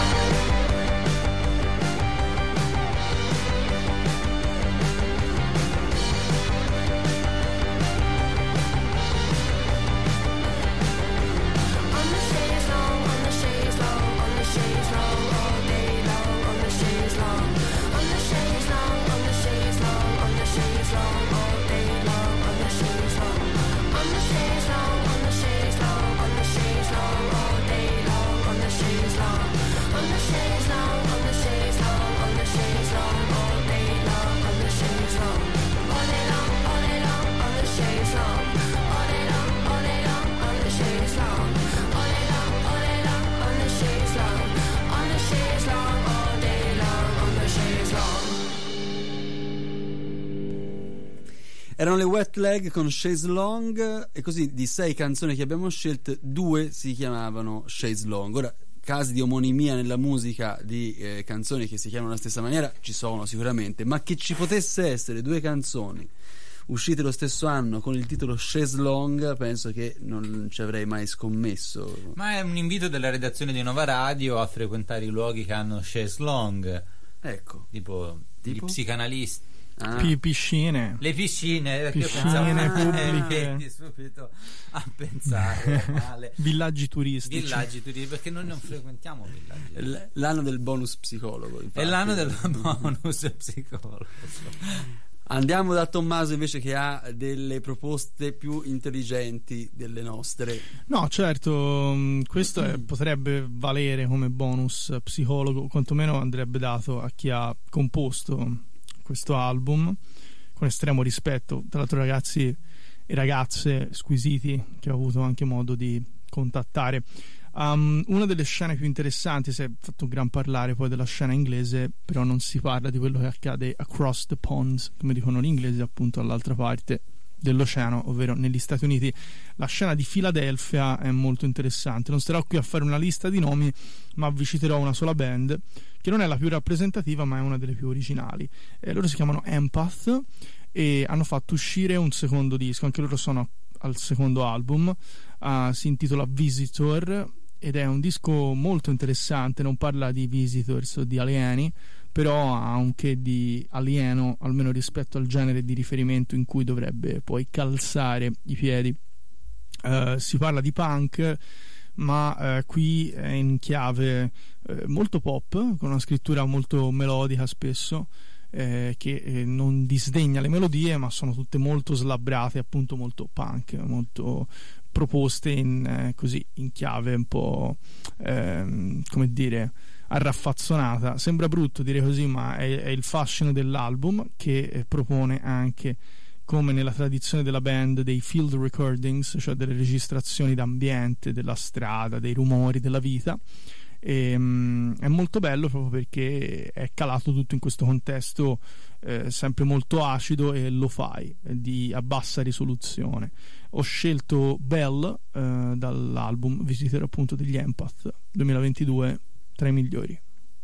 Erano le Wet Leg con Chaise Longue, e così di 6 canzoni che abbiamo scelto 2 si chiamavano Chaise Longue. Ora, casi di omonimia nella musica di canzoni che si chiamano alla stessa maniera ci sono sicuramente, ma che ci potesse essere 2 canzoni uscite lo stesso anno con il titolo Chaise Longue, penso che non ci avrei mai scommesso. Ma è un invito della redazione di Nova Radio a frequentare i luoghi che hanno Chaise Longue, ecco, tipo? Gli psicanalisti. Piscine. Le piscine pubbliche. Vedi subito a pensare male. Villaggi turistici, perché noi non frequentiamo villaggi. L'anno del bonus psicologo, infatti. È l'anno del bonus psicologo. Andiamo da Tommaso invece, che ha delle proposte più intelligenti delle nostre. No, certo, questo potrebbe valere come bonus psicologo, quantomeno andrebbe dato a chi ha composto questo album, con estremo rispetto. Tra l'altro ragazzi e ragazze squisiti che ho avuto anche modo di contattare. Una delle scene più interessanti, si è fatto un gran parlare poi della scena inglese, però non si parla di quello che accade across the pond, come dicono gli inglesi, appunto all'altra parte dell'oceano, ovvero negli Stati Uniti. La scena di Filadelfia è molto interessante. Non starò qui a fare una lista di nomi, ma vi citerò una sola band che non è la più rappresentativa, ma è una delle più originali. Loro si chiamano Empath e hanno fatto uscire un secondo disco, anche loro sono al secondo album, si intitola Visitor, ed è un disco molto interessante. Non parla di visitors o di alieni, però ha anche di alieno, almeno rispetto al genere di riferimento in cui dovrebbe poi calzare i piedi. Si parla di punk, ma qui è in chiave molto pop, con una scrittura molto melodica spesso, che non disdegna le melodie, ma sono tutte molto slabbrate, appunto molto punk, molto proposte in chiave un po' come dire, arraffazzonata. Sembra brutto dire così, ma è il fascino dell'album, che propone anche, come nella tradizione della band, dei field recordings, cioè delle registrazioni d'ambiente, della strada, dei rumori della vita, e è molto bello proprio perché è calato tutto in questo contesto sempre molto acido e lo-fi a bassa risoluzione. Ho scelto Bell dall'album Visitor appunto degli Empath 2022, tra i migliori.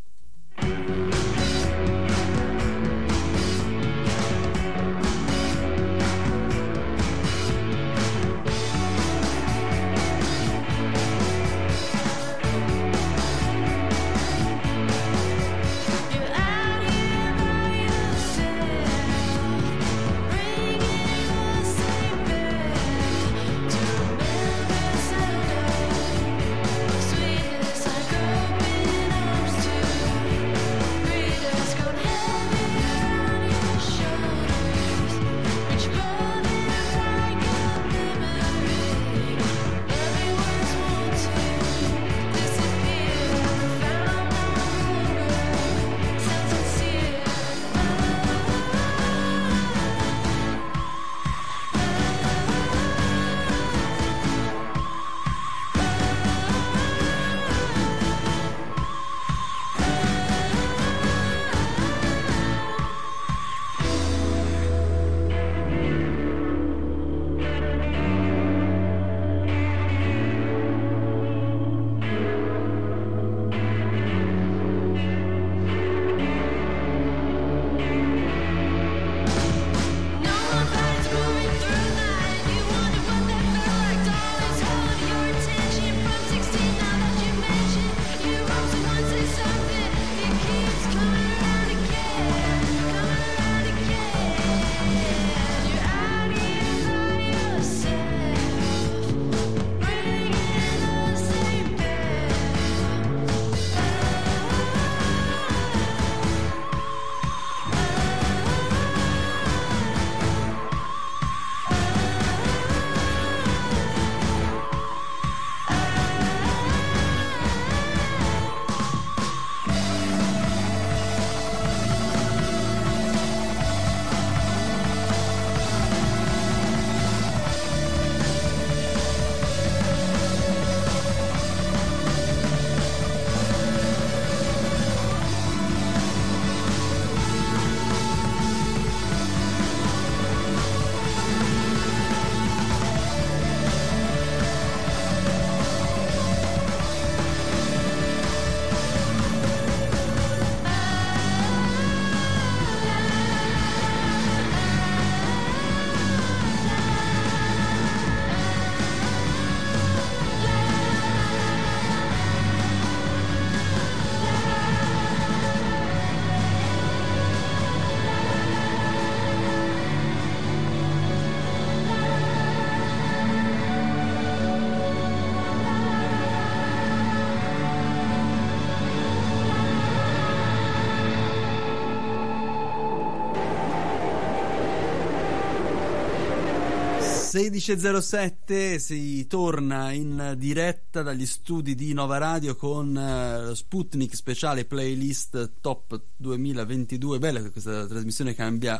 (16:07) si torna in diretta dagli studi di Nova Radio con lo Sputnik speciale playlist Top 2022. Bella che questa trasmissione cambia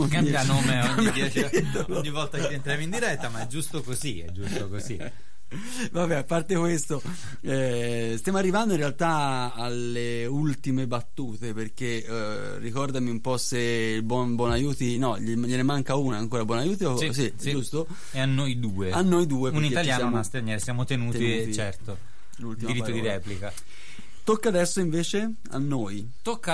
nome ogni volta che entriamo in diretta, ma è giusto così, è giusto così. Vabbè, a parte questo, stiamo arrivando in realtà alle ultime battute, perché ricordami un po' se il buon Bonaiuti, no, gliene manca una ancora, Bonaiuti, o sì, giusto? E a noi due, un italiano e una straniera, siamo tenuti certo diritto di replica. Tocca adesso invece a noi.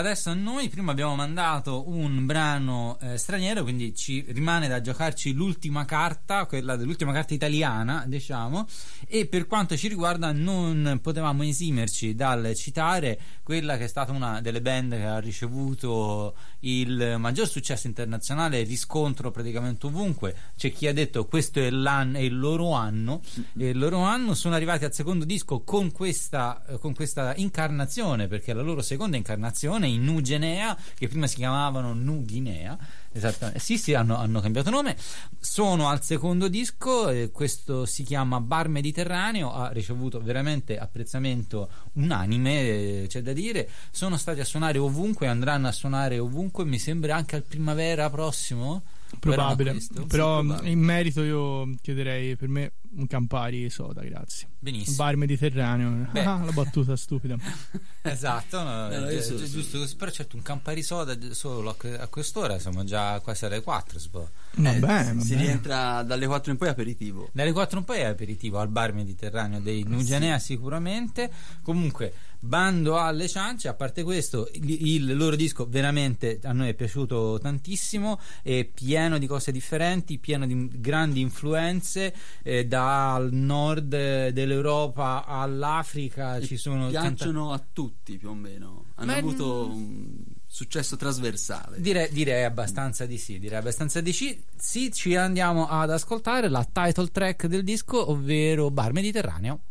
Prima abbiamo mandato un brano straniero, quindi ci rimane da giocarci l'ultima carta, quella dell'ultima carta italiana, diciamo, e per quanto ci riguarda non potevamo esimerci dal citare quella che è stata una delle band che ha ricevuto il maggior successo internazionale, riscontro praticamente ovunque. C'è chi ha detto questo è il loro anno, e il loro anno. Sono arrivati al secondo disco con questa incarnazione, perché la loro seconda incarnazione, i Nu Guinea, che prima si chiamavano Nu Guinea, esattamente, sì, hanno cambiato nome, sono al secondo disco, questo si chiama Bar Mediterraneo, ha ricevuto veramente apprezzamento unanime, c'è da dire. Sono stati a suonare ovunque, andranno a suonare ovunque, mi sembra anche al primavera prossimo, probabile, però in merito io chiederei, per me un Campari soda, grazie. Benissimo. Bar mediterraneo. La battuta stupida. Esatto, giusto così. Però certo, un Campari soda solo a quest'ora, siamo già quasi alle 4. Si rientra dalle 4 in poi aperitivo. Dalle 4 in poi è aperitivo al bar mediterraneo dei Nugenea, sicuramente. Comunque, bando alle ciance. A parte questo, il loro disco veramente a noi è piaciuto tantissimo, è pieno di cose differenti, pieno di grandi influenze, dal nord dell'Europa all'Africa. Ci sono piacciono a tutti più o meno, hanno avuto un successo trasversale. Direi abbastanza di sì. Sì, ci andiamo ad ascoltare la title track del disco, ovvero Bar Mediterraneo.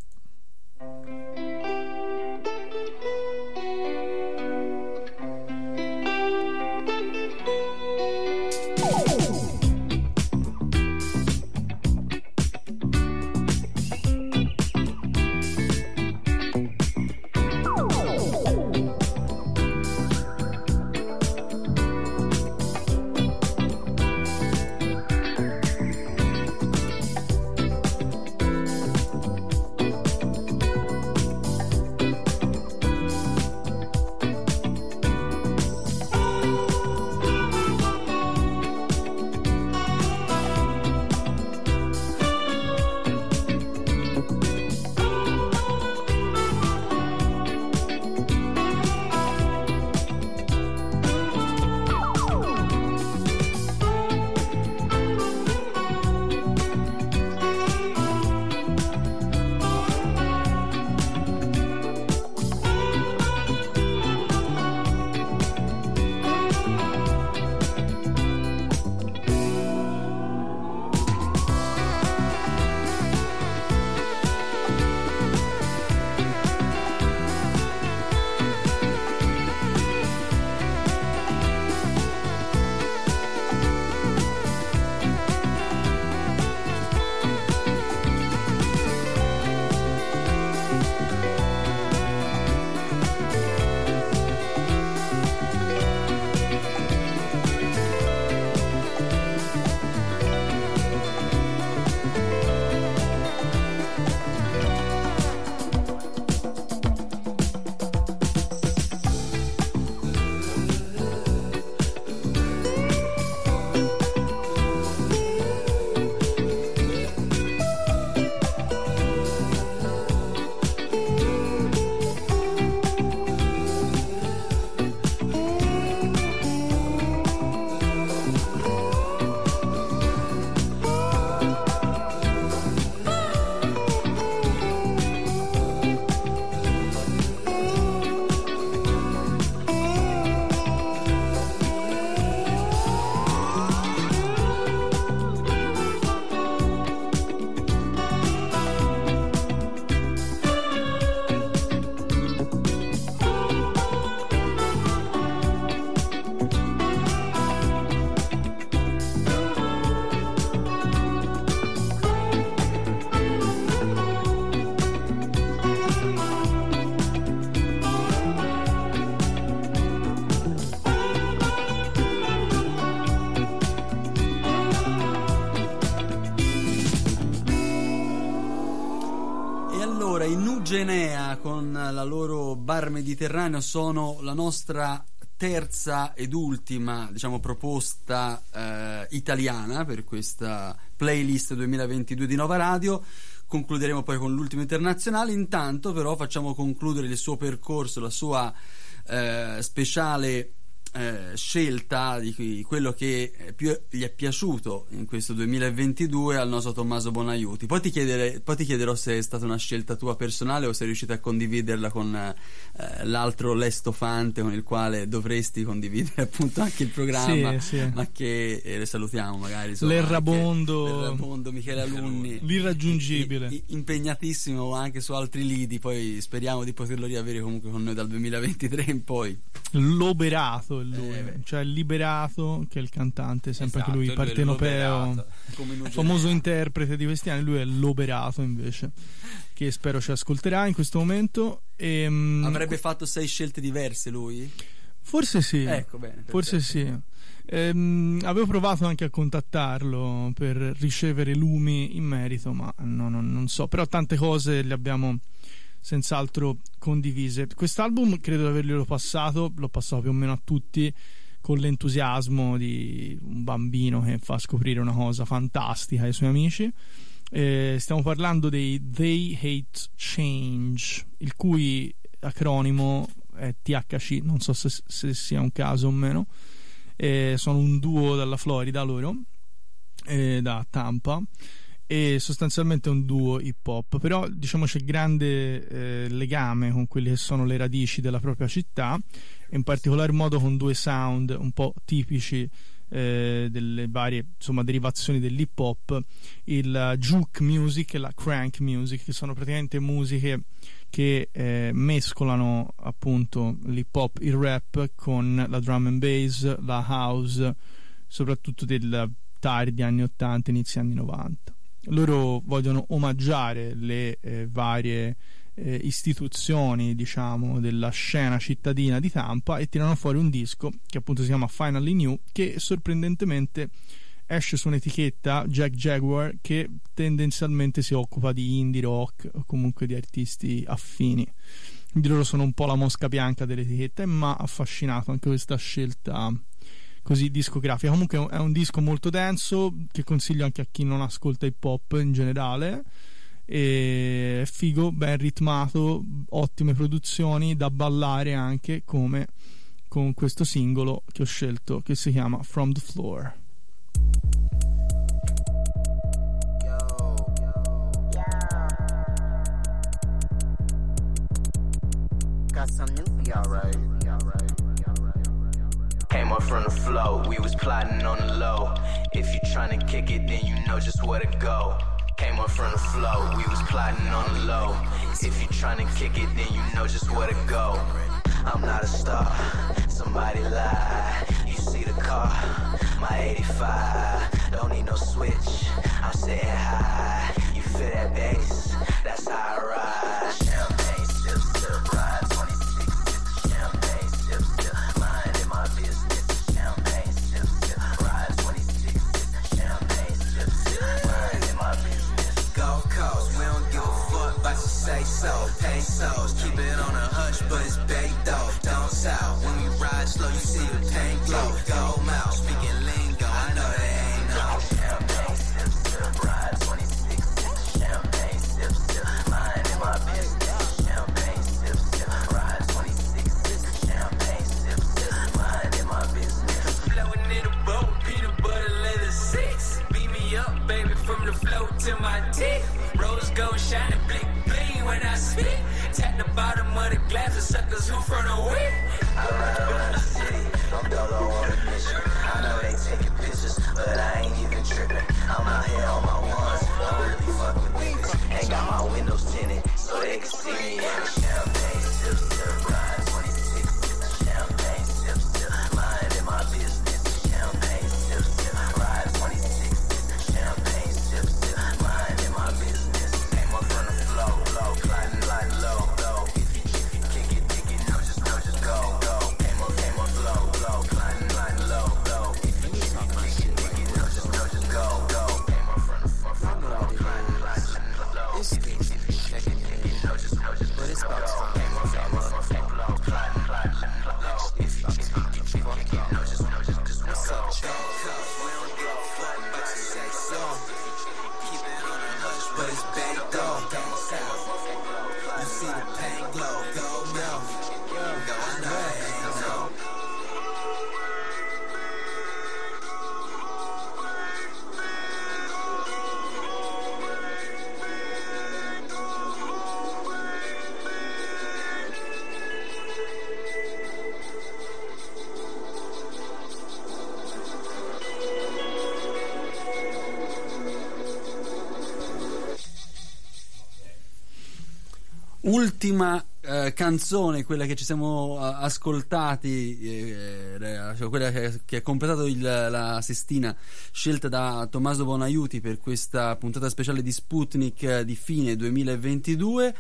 Nugenea con la loro Bar Mediterraneo sono la nostra terza ed ultima, diciamo, proposta italiana per questa playlist 2022 di Nova Radio. Concluderemo poi con l'ultimo internazionale. Intanto però facciamo concludere il suo percorso, la sua speciale scelta di quello che più gli è piaciuto in questo 2022 al nostro Tommaso Bonaiuti. Poi ti chiederò se è stata una scelta tua personale o se sei riuscita a condividerla con l'altro Lestofante con il quale dovresti condividere appunto anche il programma, sì. Ma che salutiamo magari l'Errabondo Michele Alunni, l'irraggiungibile, impegnatissimo anche su altri lidi. Poi speriamo di poterlo riavere comunque con noi dal 2023 in poi. L'oberato cioè il Liberato, che è il cantante, sempre esatto, anche lui partenopeo, famoso interprete di questi anni. Lui è l'Oberato invece, che spero ci ascolterà in questo momento. Avrebbe fatto 6 scelte diverse lui? Forse sì, ecco, bene, forse sì. Avevo provato anche a contattarlo per ricevere lumi in merito, ma non so, però tante cose le abbiamo senz'altro condivise. Quest'album credo di averglielo passato, l'ho passato più o meno a tutti con l'entusiasmo di un bambino che fa scoprire una cosa fantastica ai suoi amici. Stiamo parlando dei They Hate Change, il cui acronimo è THC, non so se sia un caso o meno. Sono un duo dalla Florida loro, da Tampa, e sostanzialmente è un duo hip hop, però diciamo c'è grande legame con quelle che sono le radici della propria città, e in particolar modo con due sound un po' tipici delle varie, insomma, derivazioni dell'hip hop, il juke music e la crank music, che sono praticamente musiche che mescolano appunto l'hip hop, il rap con la drum and bass, la house, soprattutto del tardi anni 80, inizi anni 90. Loro vogliono omaggiare le varie istituzioni, diciamo, della scena cittadina di Tampa, e tirano fuori un disco che appunto si chiama Finally New, che sorprendentemente esce su un'etichetta, Jack Jaguar, che tendenzialmente si occupa di indie rock o comunque di artisti affini. Quindi loro sono un po' la mosca bianca dell'etichetta, e mi ha affascinato anche questa scelta così discografica. Comunque è un disco molto denso, che consiglio anche a chi non ascolta hip hop in generale. E è figo, ben ritmato, ottime produzioni, da ballare anche, come con questo singolo che ho scelto, che si chiama From the Floor. Got some new for y'all, right? Came up from the flow, we was plotting on the low. If you tryna kick it, then you know just where to go. Came up from the flow, we was plotting on the low. If you tryna kick it, then you know just where to go. I'm not a star, somebody lie. You see the car, my 85. Don't need no switch, I'm sitting high. You feel that bass, that's how I ride. Champagne, sip, sip, ride 26, champagne, sip, sip, mind in my business. Champagne, sip, sip, ride 26, champagne, sip, sip, mind in my business. Gold Coast, we don't give a fuck about you say so. Pesos, keep it on a hush, but it's baked though. Don't south, when we ride slow, you see the pain glow. Gold mouth, speaking lingo, I know they ain't no. Champagne, sip, sip, ride 26, champagne, sip, sip, mind in my business. Champagne, sip, sip, ride 26, champagne, sip, sip, mind in my business. Flowing in a boat, peanut butter leather seats. Beat me up, baby, from the floor to my teeth. Rose gold shining, bling, bling when I speak. Tap the bottom of the glass, the suckers who from the whip. I ride around the city, I'm dolo on a mission. I know they taking pictures, but I ain't even tripping. I'm out here on my ones, don't really fuck with niggas. Ain't got my windows tinted, so they can see me in the champagne, sip, sip, ride 26, champagne, sip, sip, mind in my business. Champagne, sip, sip, ride 26, champagne, sip, sip, mind in my business. Came up from the flow, low, gliding low, low. If you kick it, no, just go, go. Came up low, low, gliding low, low. If you kick it, no, just go, go. Came up from the flow, gliding low. If you kick it, no, just but it's about time. Came up from the flow, gliding low. If you kick it, no, just what's up, Joe? We don't give a fuck about you say so. Keep it on the hush, but it's baked though. Down south, you see the pain glow. Go now, go, I know it ain't no. Ultima canzone, quella che ci siamo ascoltati, cioè quella che ha completato la sestina scelta da Tommaso Bonaiuti per questa puntata speciale di Sputnik di fine 2022.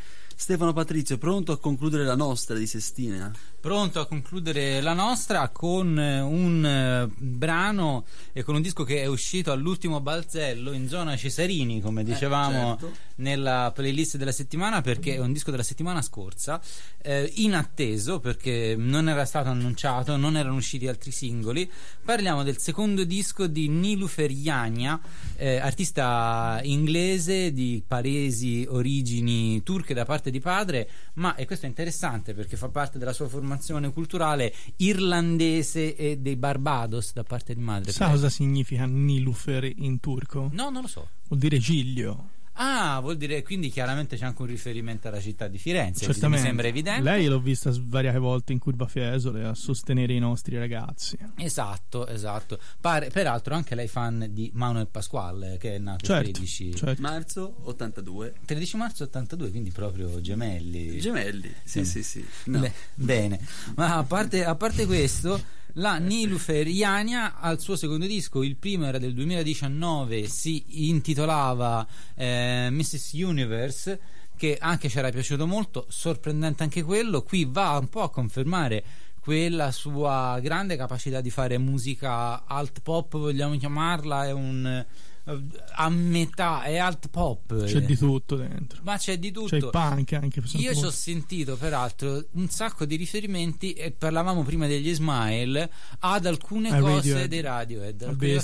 Stefano Patrizio, pronto a concludere la nostra di Sestina? Pronto a concludere la nostra con un brano e con un disco che è uscito all'ultimo balzello in zona Cesarini, come dicevamo, certo, nella playlist della settimana, perché è un disco della settimana scorsa, inatteso perché non era stato annunciato, non erano usciti altri singoli. Parliamo del secondo disco di Niloufer Yanya, artista inglese di palesi origini turche da parte di padre, ma, e questo è interessante perché fa parte della sua formazione culturale, irlandese e dei Barbados da parte di madre. Sa cosa significa Niloufer in turco? No, non lo so. Vuol dire giglio. Ah, vuol dire, quindi chiaramente c'è anche un riferimento alla città di Firenze. Certamente. Mi sembra evidente. Lei l'ho vista svariate volte in Curva Fiesole a sostenere i nostri ragazzi. Esatto. Peraltro anche lei fan di Manuel Pasquale, che è nato il 13 marzo 82. 13 marzo 82, quindi proprio gemelli. Sì. No. Bene. Ma a parte questo, la Niloufer Yanya al suo secondo disco, il primo era del 2019, si intitolava Mrs. Universe, che anche ci era piaciuto molto, sorprendente anche quello. Qui va un po' a confermare quella sua grande capacità di fare musica alt pop, vogliamo chiamarla, è a metà, è alt pop, c'è di tutto dentro, ma c'è di tutto, c'è il punk anche. Io ci ho sentito peraltro un sacco di riferimenti, e parlavamo prima degli Smile, ad alcune cose dei Radiohead,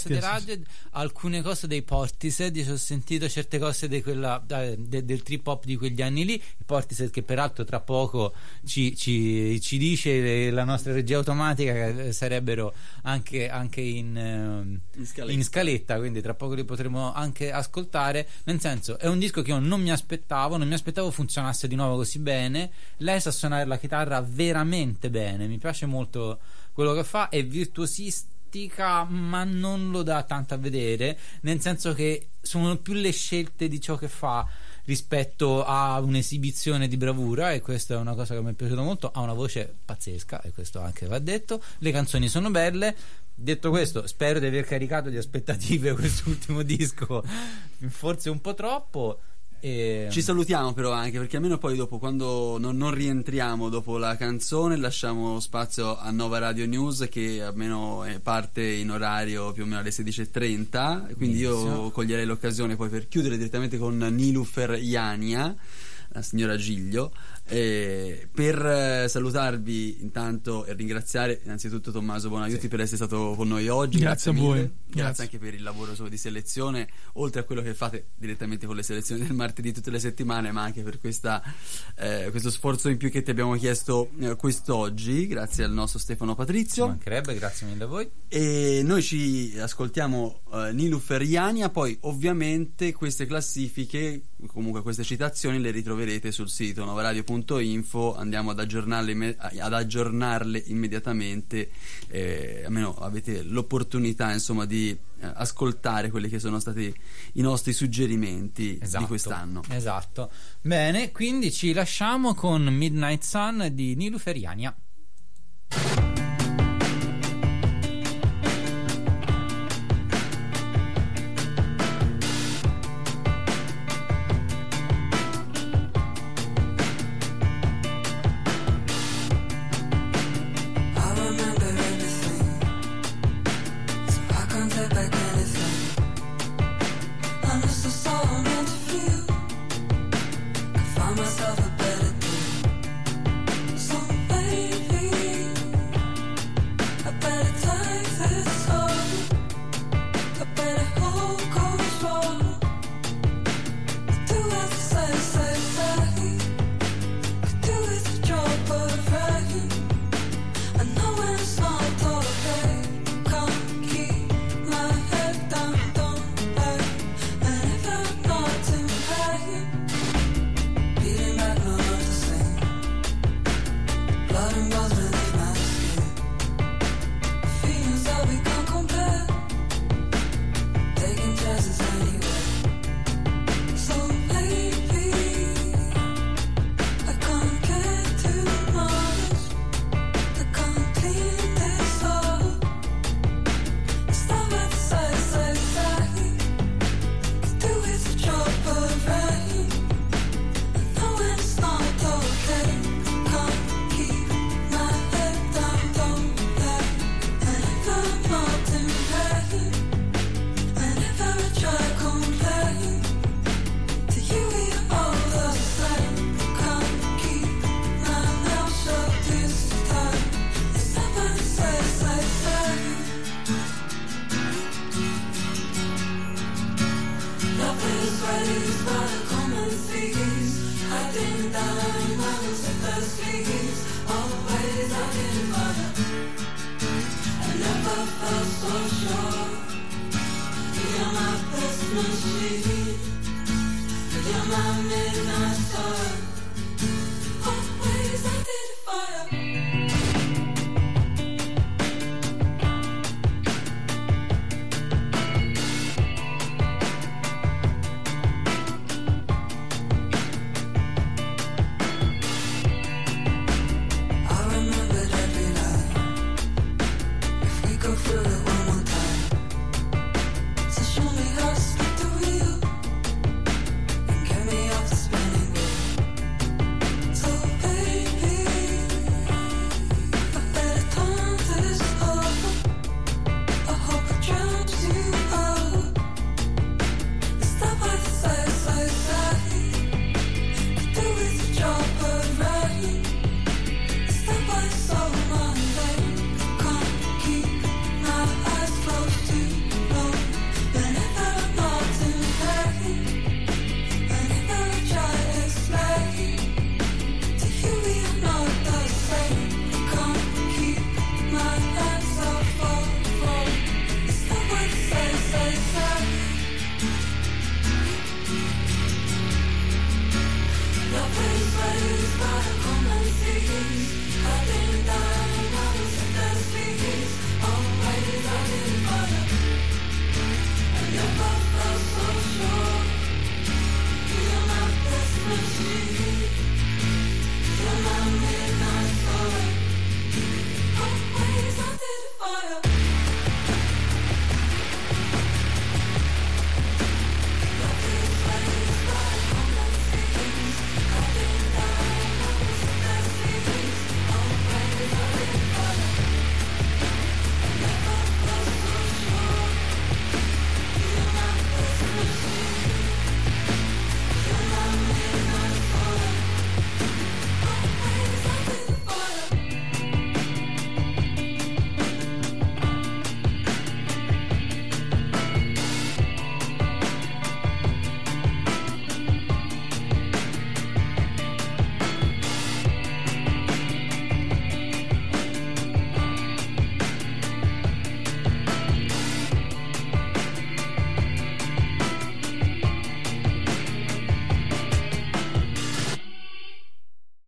alcune cose dei Portishead. Io ci ho sentito certe cose di quella, del trip hop di quegli anni lì, i Portishead, che peraltro tra poco ci dice la nostra regia automatica che sarebbero anche in scaletta, quindi tra poco li potremo anche ascoltare. Nel senso, è un disco che io non mi aspettavo funzionasse di nuovo così bene. Lei sa suonare la chitarra veramente bene, mi piace molto quello che fa, è virtuosistica ma non lo dà tanto a vedere, nel senso che sono più le scelte di ciò che fa rispetto a un'esibizione di bravura, e questa è una cosa che mi è piaciuta molto. Ha una voce pazzesca, e questo anche va detto. Le canzoni sono belle. Detto questo, spero di aver caricato di aspettative quest'ultimo disco, forse un po' troppo. Ci salutiamo però anche, perché almeno poi dopo, quando non rientriamo dopo la canzone, lasciamo spazio a Nova Radio News, che almeno parte in orario più o meno alle 16:30, quindi io coglierei l'occasione poi per chiudere direttamente con Niloufer Yanya, la signora Giglio, per salutarvi intanto e ringraziare innanzitutto Tommaso Bonaiuti per essere stato con noi oggi. Grazie a mille. voi. Grazie anche per il lavoro di selezione, oltre a quello che fate direttamente con le selezioni del martedì tutte le settimane, ma anche per questo sforzo in più che ti abbiamo chiesto quest'oggi. Grazie al nostro Stefano Patrizio. Ci mancherebbe, grazie mille a voi. E noi ci ascoltiamo Niloufer Yanya. Poi ovviamente queste classifiche, comunque queste citazioni, le ritroverete sul sito novaradio.info. Andiamo ad aggiornarle immediatamente, almeno avete l'opportunità insomma di ascoltare quelli che sono stati i nostri suggerimenti di quest'anno. Esatto. Bene, quindi ci lasciamo con Midnight Sun di Niloufer Yanya. Myself a better day. So baby Llámame